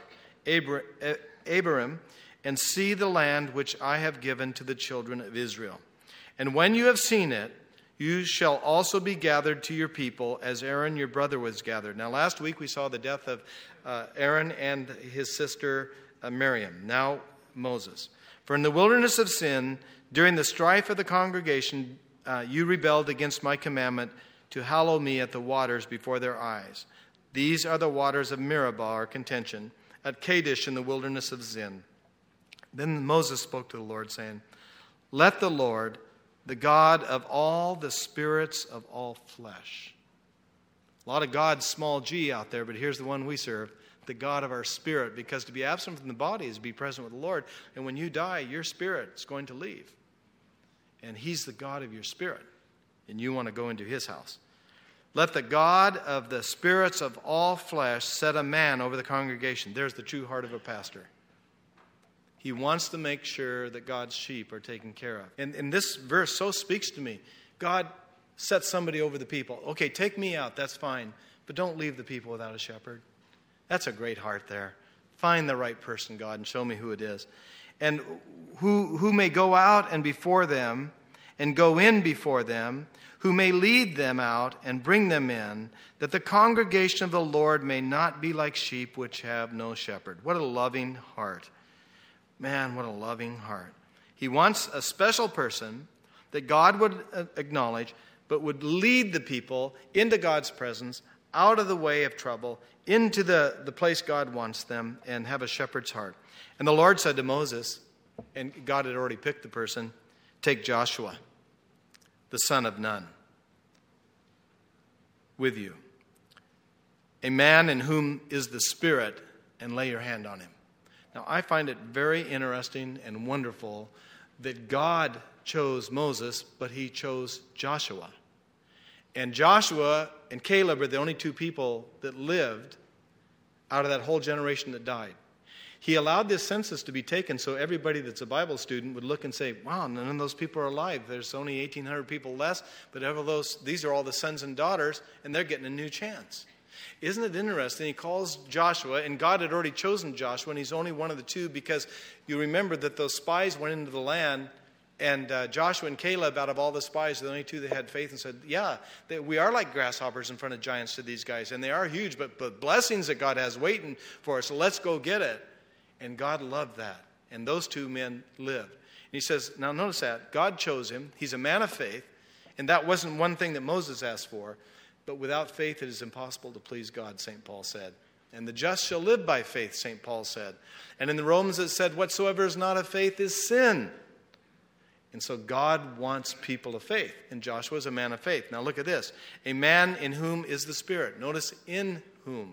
Abarim and see the land which I have given to the children of Israel. And when you have seen it, you shall also be gathered to your people as Aaron your brother was gathered. Now last week we saw the death of Aaron and his sister Miriam. Now Moses. For in the wilderness of sin, during the strife of the congregation, you rebelled against my commandment to hallow me at the waters before their eyes. These are the waters of Meribah, or contention, at Kadesh in the wilderness of Zin. Then Moses spoke to the Lord, saying, let the Lord, the God of all the spirits of all flesh. A lot of gods, small g out there, but here's the one we serve, the God of our spirit, because to be absent from the body is to be present with the Lord. And when you die, your spirit is going to leave. And he's the God of your spirit, and you want to go into his house. Let the God of the spirits of all flesh set a man over the congregation. There's the true heart of a pastor. He wants to make sure that God's sheep are taken care of. And this verse so speaks to me. God sets somebody over the people. Okay, take me out, that's fine. But don't leave the people without a shepherd. That's a great heart there. Find the right person, God, and show me who it is. And who may go out and before them, and go in before them, who may lead them out and bring them in, that the congregation of the Lord may not be like sheep which have no shepherd. What a loving heart. Man, what a loving heart. He wants a special person that God would acknowledge, but would lead the people into God's presence, out of the way of trouble, into the place God wants them, and have a shepherd's heart. And the Lord said to Moses, and God had already picked the person, take Joshua, the son of Nun, with you, a man in whom is the Spirit, and lay your hand on him. Now, I find it very interesting and wonderful that God chose Moses, but he chose Joshua. And Joshua and Caleb are the only two people that lived out of that whole generation that died. He allowed this census to be taken so everybody that's a Bible student would look and say, wow, none of those people are alive. There's only 1,800 people less, but these are all the sons and daughters, and they're getting a new chance. Isn't it interesting? He calls Joshua, and God had already chosen Joshua, and he's only one of the two because you remember that those spies went into the land, and Joshua and Caleb, out of all the spies, are the only two that had faith and said, yeah, we are like grasshoppers in front of giants to these guys, and they are huge, but blessings that God has waiting for us, so let's go get it. And God loved that. And those two men lived. And he says, now notice that. God chose him. He's a man of faith. And that wasn't one thing that Moses asked for. But without faith it is impossible to please God, St. Paul said. And the just shall live by faith, St. Paul said. And in the Romans it said, whatsoever is not of faith is sin. And so God wants people of faith. And Joshua is a man of faith. Now look at this. A man in whom is the Spirit. Notice in whom.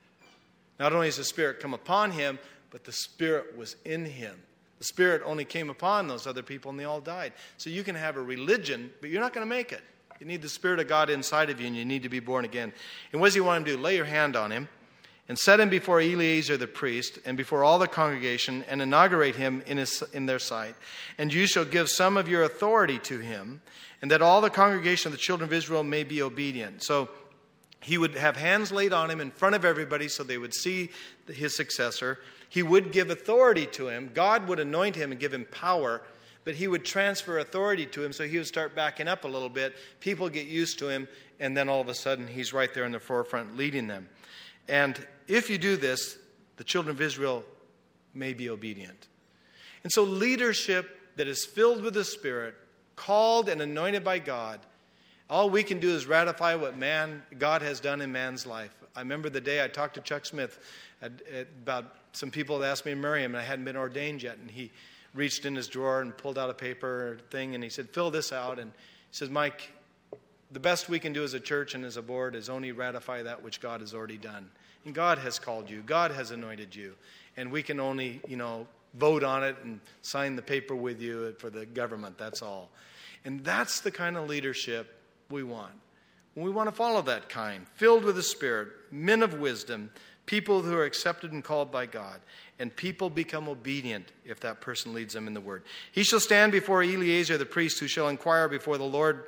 Not only has the Spirit come upon him, but the Spirit was in him. The Spirit only came upon those other people and they all died. So you can have a religion, but you're not going to make it. You need the Spirit of God inside of you and you need to be born again. And what does he want him to do? Lay your hand on him and set him before Eleazar the priest and before all the congregation and inaugurate him in their sight. And you shall give some of your authority to him, and that all the congregation of the children of Israel may be obedient. So he would have hands laid on him in front of everybody so they would see his successor. He would give authority to him. God would anoint him and give him power, but he would transfer authority to him, so he would start backing up a little bit. People get used to him, and then all of a sudden he's right there in the forefront leading them. And if you do this, the children of Israel may be obedient. And so leadership that is filled with the Spirit, called and anointed by God, all we can do is ratify what God has done in man's life. I remember the day I talked to Chuck Smith about some people that asked me to marry him, and I hadn't been ordained yet. And he reached in his drawer and pulled out a paper thing, and he said, fill this out. And he says, Mike, the best we can do as a church and as a board is only ratify that which God has already done. And God has called you. God has anointed you. And we can only, vote on it and sign the paper with you for the government. That's all. And that's the kind of leadership we want. We want to follow that kind, filled with the Spirit, men of wisdom, people who are accepted and called by God, and people become obedient if that person leads them in the word. He shall stand before Eleazar the priest, who shall inquire before the Lord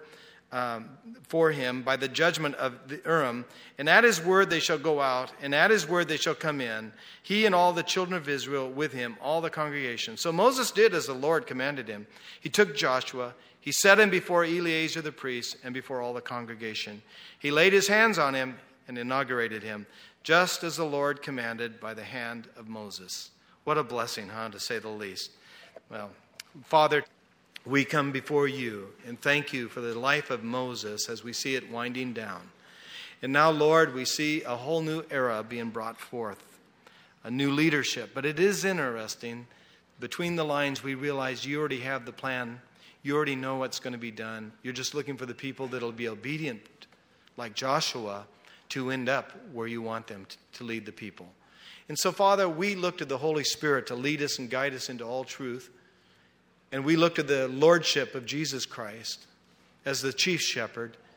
for him by the judgment of the Urim, and at his word they shall go out, and at his word they shall come in, he and all the children of Israel with him, all the congregation. So Moses did as the Lord commanded him. He took Joshua, he set him before Eleazar the priest and before all the congregation. He laid his hands on him and inaugurated him, just as the Lord commanded by the hand of Moses. What a blessing, to say the least. Well, Father, we come before you and thank you for the life of Moses as we see it winding down. And now, Lord, we see a whole new era being brought forth, a new leadership. But it is interesting. Between the lines, we realize you already have the plan. You already know what's going to be done. You're just looking for the people that will be obedient, like Joshua, to end up where you want them to lead the people. And so, Father, we look to the Holy Spirit to lead us and guide us into all truth. And we look to the lordship of Jesus Christ as the chief shepherd.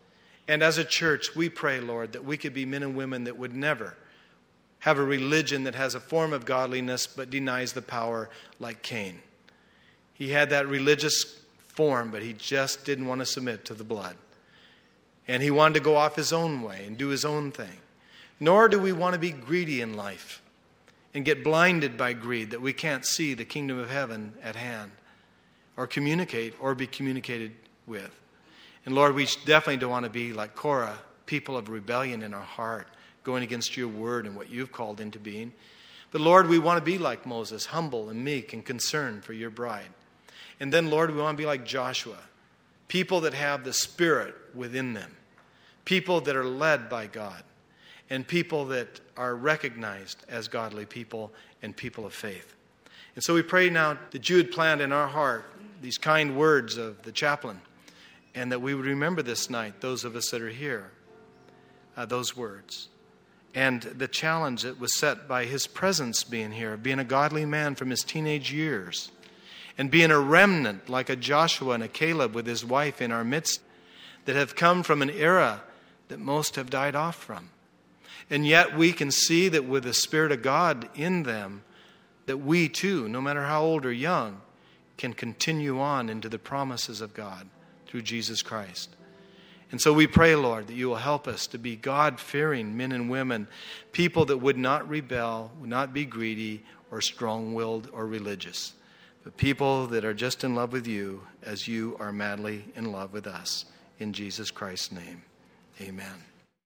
And as a church, we pray, Lord, that we could be men and women that would never have a religion that has a form of godliness but denies the power, like Cain. He had that religious form, but he just didn't want to submit to the blood. And he wanted to go off his own way and do his own thing. Nor do we want to be greedy in life and get blinded by greed, that we can't see the kingdom of heaven at hand or communicate or be communicated with. And Lord, we definitely don't want to be like Korah, people of rebellion in our heart, going against your word and what you've called into being. But Lord, we want to be like Moses, humble and meek and concerned for your bride. And then, Lord, we want to be like Joshua, people that have the Spirit within them, people that are led by God, and people that are recognized as godly people and people of faith. And so we pray now that you would plant in our heart these kind words of the chaplain, and that we would remember this night, those of us that are here, those words. And the challenge that was set by his presence being here, being a godly man from his teenage years, and being a remnant like a Joshua and a Caleb with his wife in our midst, that have come from an era that most have died off from. And yet we can see that with the Spirit of God in them, that we too, no matter how old or young, can continue on into the promises of God through Jesus Christ. And so we pray, Lord, that you will help us to be God-fearing men and women, people that would not rebel, would not be greedy or strong-willed or religious, but people that are just in love with you as you are madly in love with us. In Jesus Christ's name, amen.